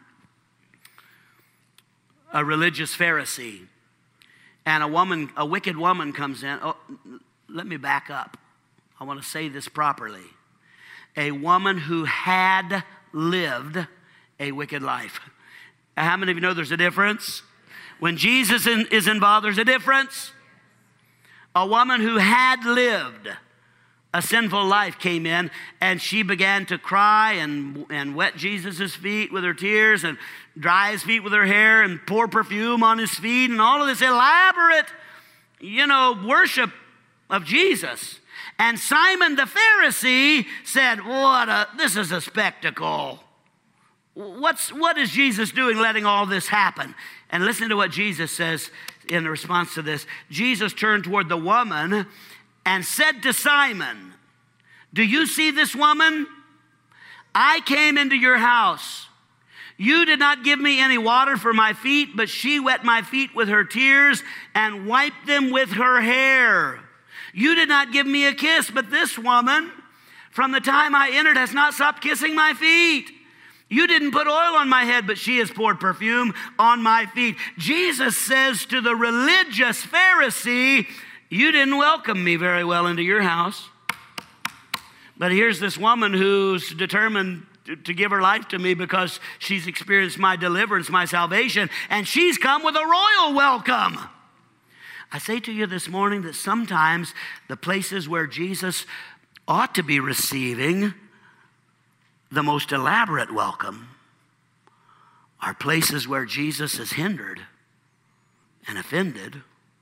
a religious Pharisee. And a woman, a wicked woman comes in. Oh, let me back up. I want to say this properly. A woman who had lived a wicked life. How many of you know there's a difference? When Jesus in, is involved, there's a difference. A woman who had lived a sinful life came in, and she began to cry and, and wet Jesus' feet with her tears and dry his feet with her hair and pour perfume on his feet and all of this elaborate, you know, worship of Jesus. And Simon the Pharisee said, what a, this is a spectacle. What's, what is Jesus doing letting all this happen? And listen to what Jesus says in response to this. Jesus turned toward the woman and said to Simon, do you see this woman? I came into your house. You did not give me any water for my feet, but she wet my feet with her tears and wiped them with her hair. You did not give me a kiss, but this woman, from the time I entered, has not stopped kissing my feet. You didn't put oil on my head, but she has poured perfume on my feet. Jesus says to the religious Pharisee, you didn't welcome me very well into your house. But here's this woman who's determined to, to give her life to me because she's experienced my deliverance, my salvation, and she's come with a royal welcome. I say to you this morning that sometimes the places where Jesus ought to be receiving the most elaborate welcome are places where Jesus is hindered and offended,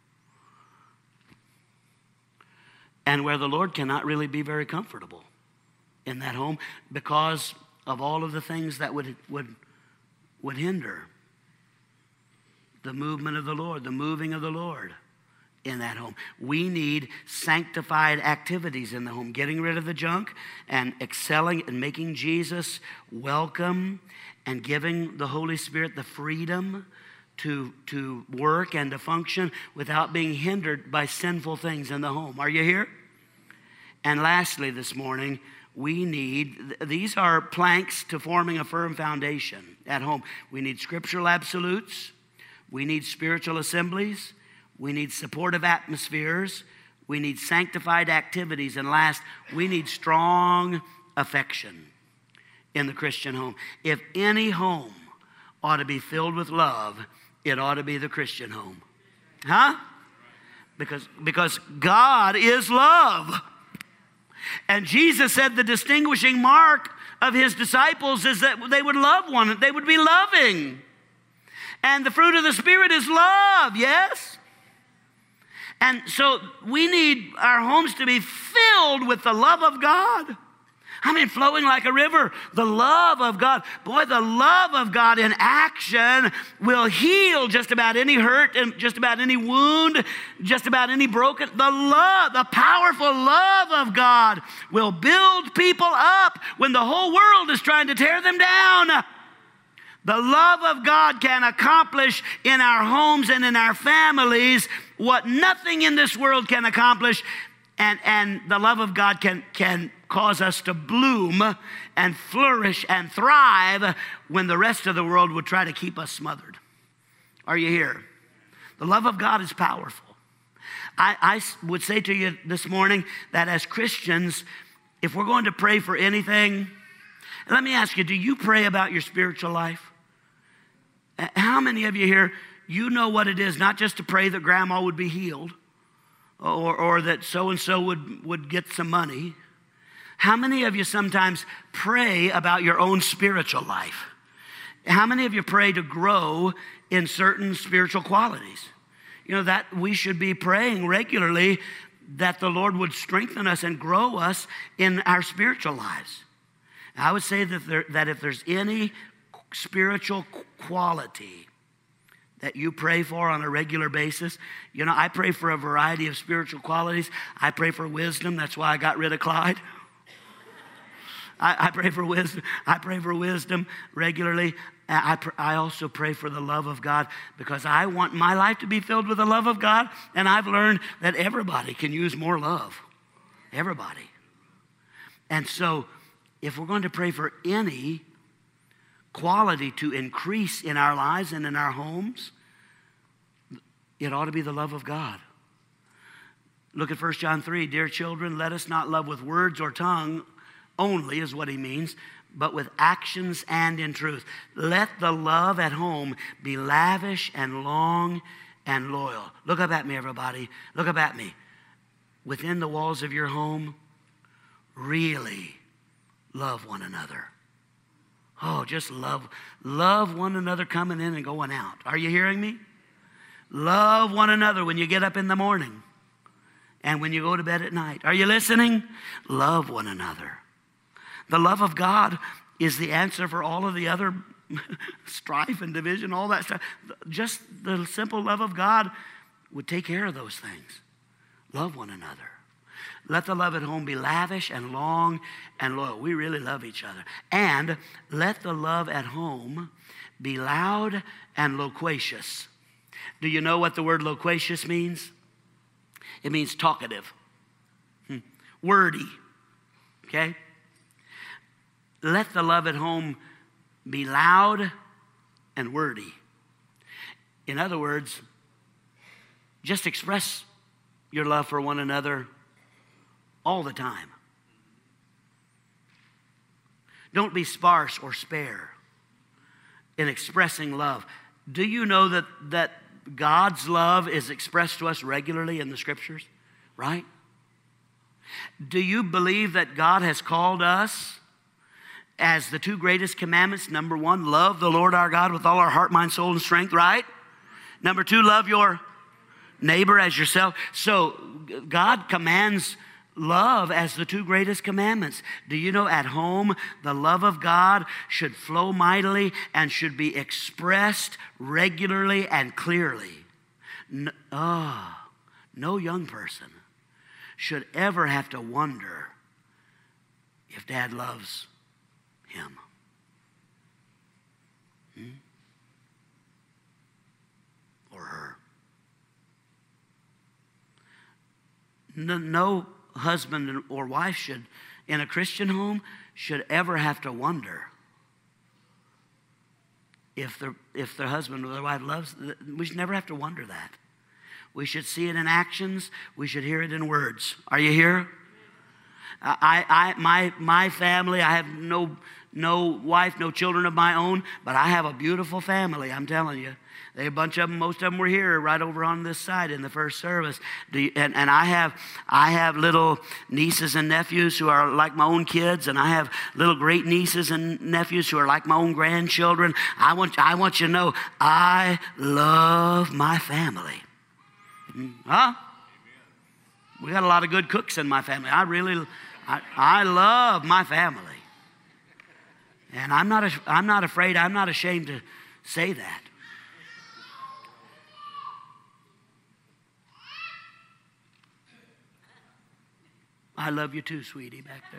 and where the Lord cannot really be very comfortable in that home because of all of the things that would, would, would hinder the movement of the Lord, the moving of the Lord in that home. We need sanctified activities in the home, getting rid of the junk and excelling and making Jesus welcome and giving the Holy Spirit the freedom to, to work and to function without being hindered by sinful things in the home. Are you here? And lastly this morning, we need, these are planks to forming a firm foundation at home. We need scriptural absolutes. We need spiritual assemblies. We need supportive atmospheres. We need sanctified activities. And last, we need strong affection in the Christian home. If any home ought to be filled with love, it ought to be the Christian home. Huh? Because, because God is love. And Jesus said the distinguishing mark of his disciples is that they would love one, they would be loving. And the fruit of the Spirit is love, yes? And so we need our homes to be filled with the love of God. I mean, flowing like a river, the love of God. Boy, the love of God in action will heal just about any hurt and just about any wound, just about any broken. The love, the powerful love of God will build people up when the whole world is trying to tear them down. The love of God can accomplish in our homes and in our families what nothing in this world can accomplish. And, and the love of God can, can cause us to bloom and flourish and thrive when the rest of the world would try to keep us smothered. Are you here? The love of God is powerful. I, I would say to you this morning that as Christians, if we're going to pray for anything, let me ask you, do you pray about your spiritual life? How many of you here, you know what it is, not just to pray that grandma would be healed, or, or that so-and-so would, would get some money. How many of you sometimes pray about your own spiritual life? How many of you pray to grow in certain spiritual qualities? You know, that we should be praying regularly that the Lord would strengthen us and grow us in our spiritual lives. I would say that, there, that if there's any spiritual quality that you pray for on a regular basis. You know, I pray for a variety of spiritual qualities. I pray for wisdom. That's why I got rid of Clyde. I, I pray for wisdom. I pray for wisdom regularly. I, pr- I also pray for the love of God because I want my life to be filled with the love of God. And I've learned that everybody can use more love. Everybody. And so if we're going to pray for any quality to increase in our lives and in our homes, it ought to be the love of God. Look at First John three. Dear children, let us not love with words or tongue only, is what he means, but with actions and in truth. Let the love at home be lavish and long and loyal. Look up at me, everybody. Look up at me. Within the walls of your home, really love one another. Oh, just love, love one another coming in and going out. Are you hearing me? Love one another when you get up in the morning and when you go to bed at night. Are you listening? Love one another. The love of God is the answer for all of the other strife and division, all that stuff. Just the simple love of God would take care of those things. Love one another. Let the love at home be lavish and long and loyal. We really love each other. And let the love at home be loud and loquacious. Do you know what the word loquacious means? It means talkative, hmm. wordy, okay? Let the love at home be loud and wordy. In other words, just express your love for one another all the time. Don't be sparse or spare in expressing love. Do you know that, that God's love is expressed to us regularly in the scriptures, right? Do you believe that God has called us as the two greatest commandments? Number one, love the Lord our God with all our heart, mind, soul, and strength, right? Number two, love your neighbor as yourself. So God commands love as the two greatest commandments. Do you know at home the love of God should flow mightily and should be expressed regularly and clearly? No, oh, no young person should ever have to wonder if dad loves him. Hmm? Or her. No, no husband or wife should, in a Christian home, should ever have to wonder if their, if their husband or their wife loves. We should never have to wonder that. We should see it in actions. We should hear it in words. Are you here? I, I, my, my family, I have no, no wife, no children of my own, but I have a beautiful family, I'm telling you. They, a bunch of them, most of them were here right over on this side in the first service. Do you, and, and I have I have little nieces and nephews who are like my own kids, and I have little great nieces and nephews who are like my own grandchildren. I want, I want you to know, I love my family. Huh? We got a lot of good cooks in my family. I really, I, I love my family. And I'm not, I'm not afraid, I'm not ashamed to say that. I love you too, sweetie, back there.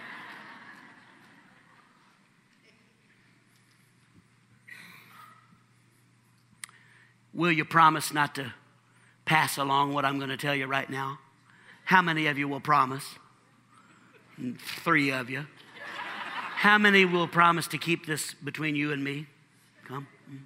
Will you promise not to pass along what I'm going to tell you right now? How many of you will promise? Three of you. How many will promise to keep this between you and me? Come.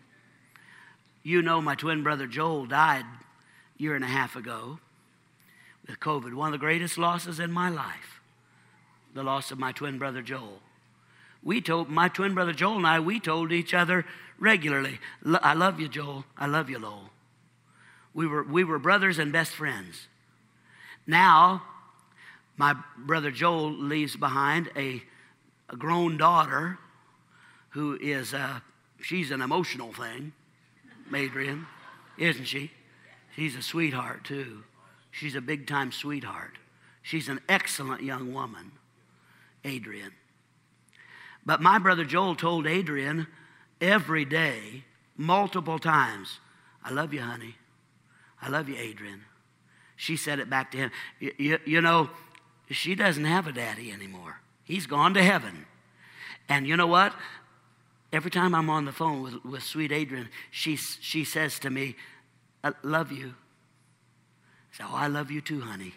You know my twin brother Joel died a year and a half ago with COVID. One of the greatest losses in my life, the loss of my twin brother Joel. We told, my twin brother Joel and I, we told each other regularly, I love you, Joel. I love you, Lowell. We were, we were brothers and best friends. Now, my brother Joel leaves behind a, a grown daughter who is, uh, she's an emotional thing, Adrian, isn't she? She's a sweetheart, too. She's a big-time sweetheart. She's an excellent young woman, Adrian. But my brother Joel told Adrian every day, multiple times, I love you, honey. I love you, Adrian. She said it back to him. You, you, you know, she doesn't have a daddy anymore. He's gone to heaven. And you know what? Every time I'm on the phone with, with sweet Adrian, she, she says to me, I love you. I say, oh, I love you too, honey.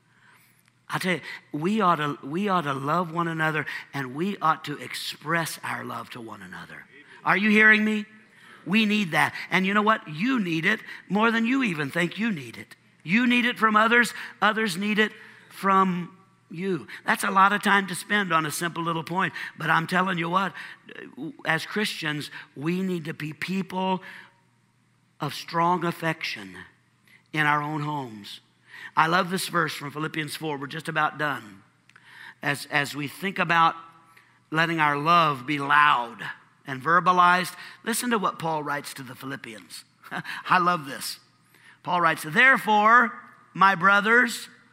I tell you, we ought to, we ought to love one another, and we ought to express our love to one another. Are you hearing me? We need that. And you know what? You need it more than you even think you need it. You need it from others. Others need it from you. That's a lot of time to spend on a simple little point. But I'm telling you what, as Christians, we need to be people of strong affection in our own homes. I love this verse from Philippians four. We're just about done. As, as we think about letting our love be loud and verbalized, listen to what Paul writes to the Philippians. I love this. Paul writes, therefore, my brothers,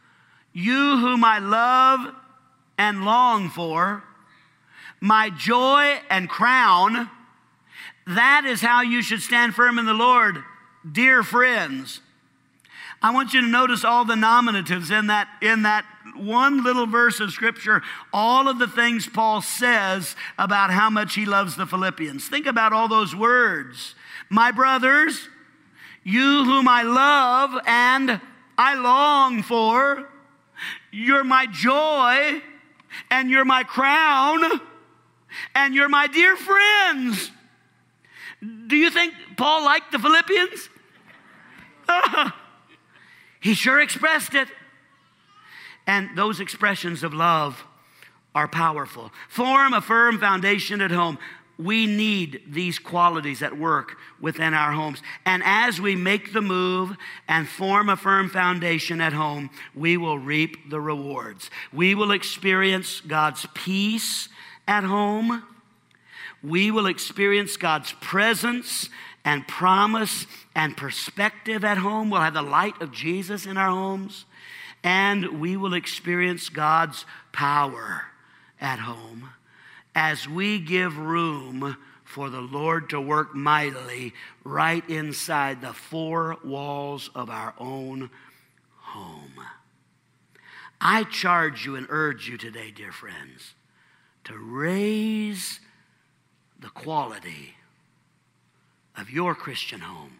you whom I love and long for, my joy and crown. That is how you should stand firm in the Lord, dear friends. I want you to notice all the nominatives in that, in that one little verse of Scripture, all of the things Paul says about how much he loves the Philippians. Think about all those words. My brothers, you whom I love and I long for, you're my joy and you're my crown and you're my dear friends. Do you think Paul liked the Philippians? Uh, he sure expressed it. And those expressions of love are powerful. Form a firm foundation at home. We need these qualities at work within our homes. And as we make the move and form a firm foundation at home, we will reap the rewards. We will experience God's peace at home. We will experience God's presence and promise and perspective at home. We'll have the light of Jesus in our homes. And we will experience God's power at home as we give room for the Lord to work mightily right inside the four walls of our own home. I charge you and urge you today, dear friends, to raise the quality of your Christian home.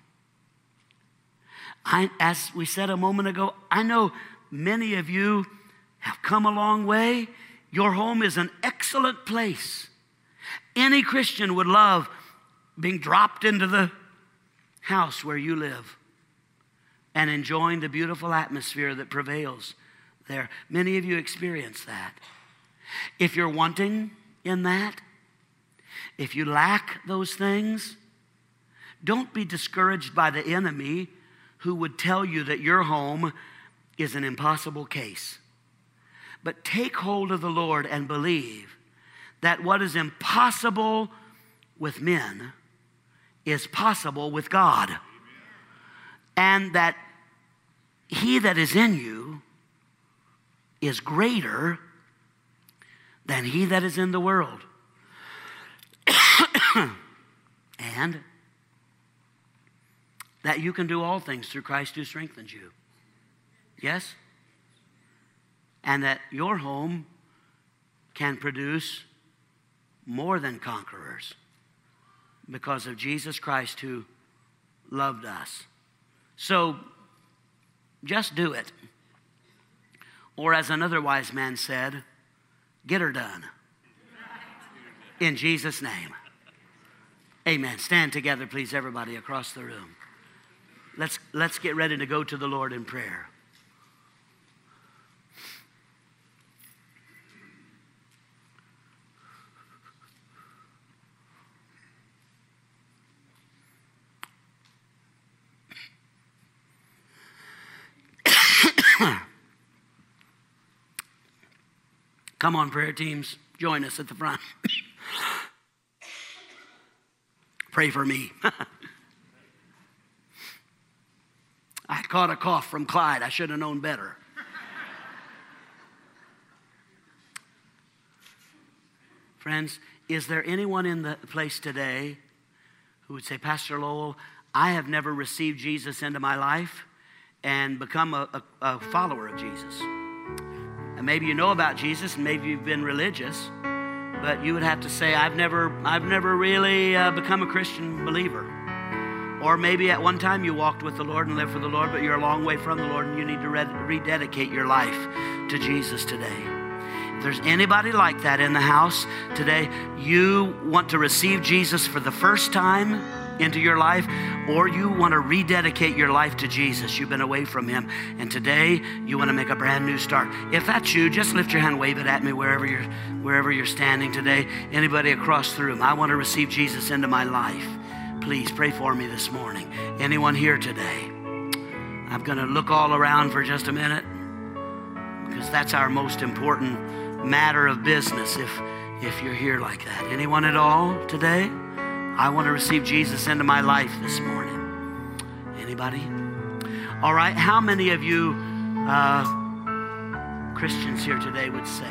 I, as we said a moment ago, I know many of you have come a long way. Your home is an excellent place. Any Christian would love being dropped into the house where you live and enjoying the beautiful atmosphere that prevails there. Many of you experience that. If you're wanting in that, if you lack those things, don't be discouraged by the enemy who would tell you that your home is an impossible case. But take hold of the Lord and believe that what is impossible with men is possible with God. And that he that is in you is greater than he that is in the world. And that you can do all things through Christ who strengthens you. Yes? And that your home can produce more than conquerors because of Jesus Christ who loved us. So just do it. Or as another wise man said, get her done. In Jesus' name. Amen. Stand together, please, everybody across the room. Let's, let's get ready to go to the Lord in prayer. Come on, prayer teams, join us at the front. Pray for me. I caught a cough from Clyde. I should have known better. Friends, is there anyone in the place today who would say, Pastor Lowell, I have never received Jesus into my life and become a, a, a follower of Jesus? And maybe you know about Jesus and maybe you've been religious, but you would have to say, I've never, I've never really uh, become a Christian believer. Or maybe at one time you walked with the Lord and lived for the Lord, but you're a long way from the Lord and you need to red- rededicate your life to Jesus today. If there's anybody like that in the house today, you want to receive Jesus for the first time into your life, or you want to rededicate your life to Jesus. You've been away from him, and today you want to make a brand new start. If that's you, just lift your hand, wave it at me wherever you're, wherever you're standing today. Anybody across the room, I want to receive Jesus into my life. Please pray for me this morning. Anyone here today? I'm going to look all around for just a minute because that's our most important matter of business if, if you're here like that. Anyone at all today? I want to receive Jesus into my life this morning. Anybody? All right. How many of you uh, Christians here today would say,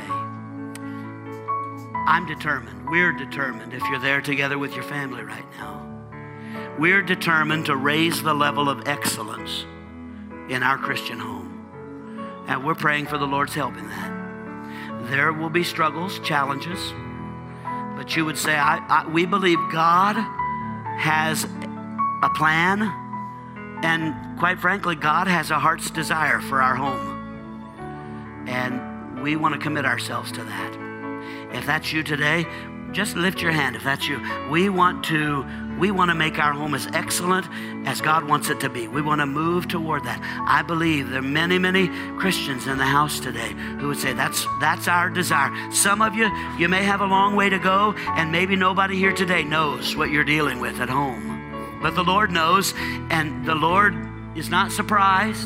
I'm determined, we're determined, if you're there together with your family right now, we're determined to raise the level of excellence in our Christian home. And we're praying for the Lord's help in that. There will be struggles, challenges, but you would say, I, I, we believe God has a plan, and quite frankly, God has a heart's desire for our home. And we want to commit ourselves to that. If that's you today, just lift your hand if that's you. We want to we want to make our home as excellent as God wants it to be. We want to move toward that. I believe there are many, many Christians in the house today who would say that's that's our desire. Some of you, you may have a long way to go, and maybe nobody here today knows what you're dealing with at home. But the Lord knows, and the Lord is not surprised.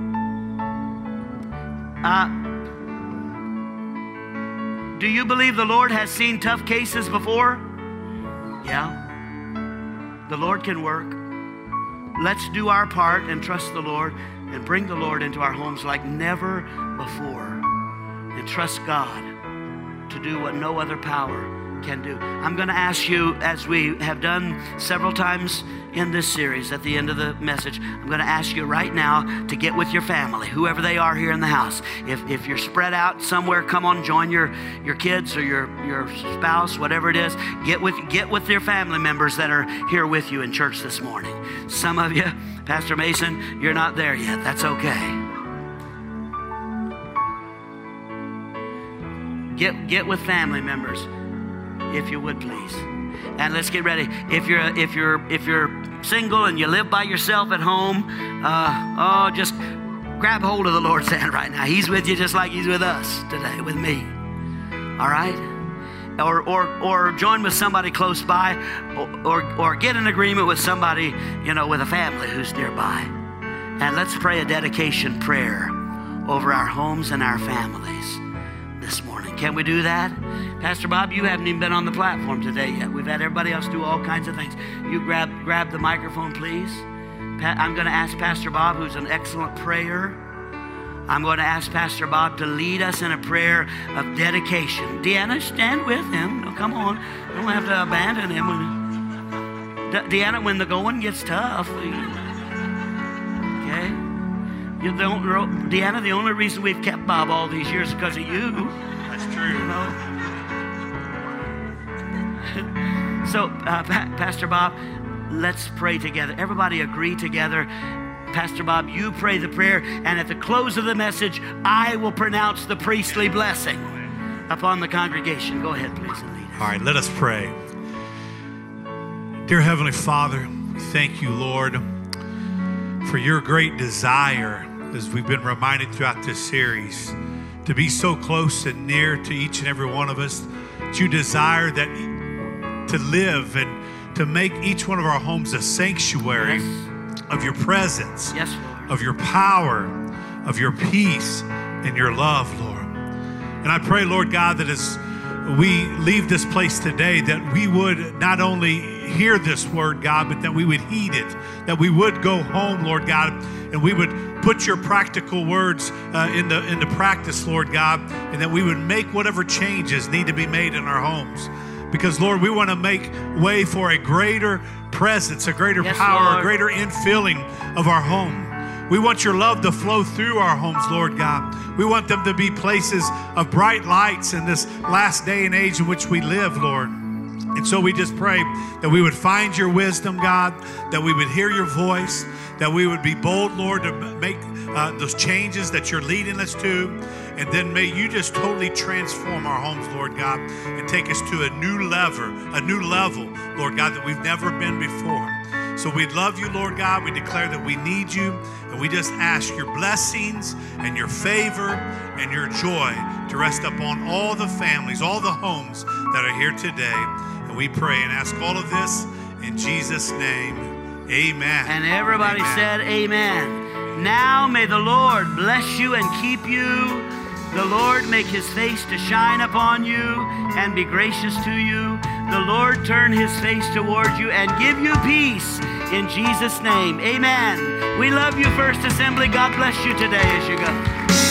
Uh, Do you believe the Lord has seen tough cases before? Yeah. The Lord can work. Let's do our part and trust the Lord and bring the Lord into our homes like never before. And trust God to do what no other power can do. I'm going to ask you, as we have done several times in this series at the end of the message, I'm going to ask you right now to get with your family, whoever they are here in the house. If, if you're spread out somewhere, come on, join your, your kids or your, your spouse, whatever it is. Get with, get with your family members that are here with you in church this morning. Some of you, Pastor Mason, you're not there yet. That's okay. Get, get with family members, if you would, please. And let's get ready. If you're if you're if you're single and you live by yourself at home, uh, oh, just grab hold of the Lord's hand right now. He's with you just like He's with us today, with me. All right? Or or or join with somebody close by, or or, or get in agreement with somebody, you know, with a family who's nearby. And let's pray a dedication prayer over our homes and our families this morning. Can we do that? Pastor Bob, you haven't even been on the platform today yet. We've had everybody else do all kinds of things. You grab grab the microphone, please. Pa- I'm going to ask Pastor Bob, who's an excellent prayer. I'm going to ask Pastor Bob to lead us in a prayer of dedication. Deanna, stand with him. No, come on. You don't have to abandon him. When, De- Deanna, when the going gets tough. Okay? You don't, Deanna, the only reason we've kept Bob all these years is because of you. That's true. You know? So, uh, pa- Pastor Bob, let's pray together. Everybody agree together. Pastor Bob, you pray the prayer, and at the close of the message, I will pronounce the priestly blessing upon the congregation. Go ahead, please, and lead us. All right, let us pray. Dear Heavenly Father, thank you, Lord, for your great desire, as we've been reminded throughout this series, to be so close and near to each and every one of us. That you desire that to live and to make each one of our homes a sanctuary Yes. of your presence, Yes, Lord. of your power, of your peace and your love, Lord. And I pray, Lord God, that as we leave this place today, that we would not only hear this word, God, but that we would heed it, that we would go home, Lord God, and we would put your practical words uh, into, into practice, Lord God, and that we would make whatever changes need to be made in our homes. Because, Lord, we want to make way for a greater presence, a greater Yes, power, Lord. a greater infilling of our home. We want your love to flow through our homes, Lord God. We want them to be places of bright lights in this last day and age in which we live, Lord. And so we just pray that we would find your wisdom, God, that we would hear your voice, that we would be bold, Lord, to make uh, those changes that you're leading us to. And then may you just totally transform our homes, Lord God, and take us to a new level, a new level, Lord God, that we've never been before. So we love you, Lord God. We declare that we need you, and we just ask your blessings and your favor and your joy to rest upon all the families, all the homes that are here today. And we pray and ask all of this in Jesus' name. Amen. And everybody Amen. said amen. Now may the Lord bless you and keep you. The Lord make his face to shine upon you and be gracious to you. The Lord turn his face towards you and give you peace in Jesus' name. Amen. We love you, First Assembly. God bless you today as you go.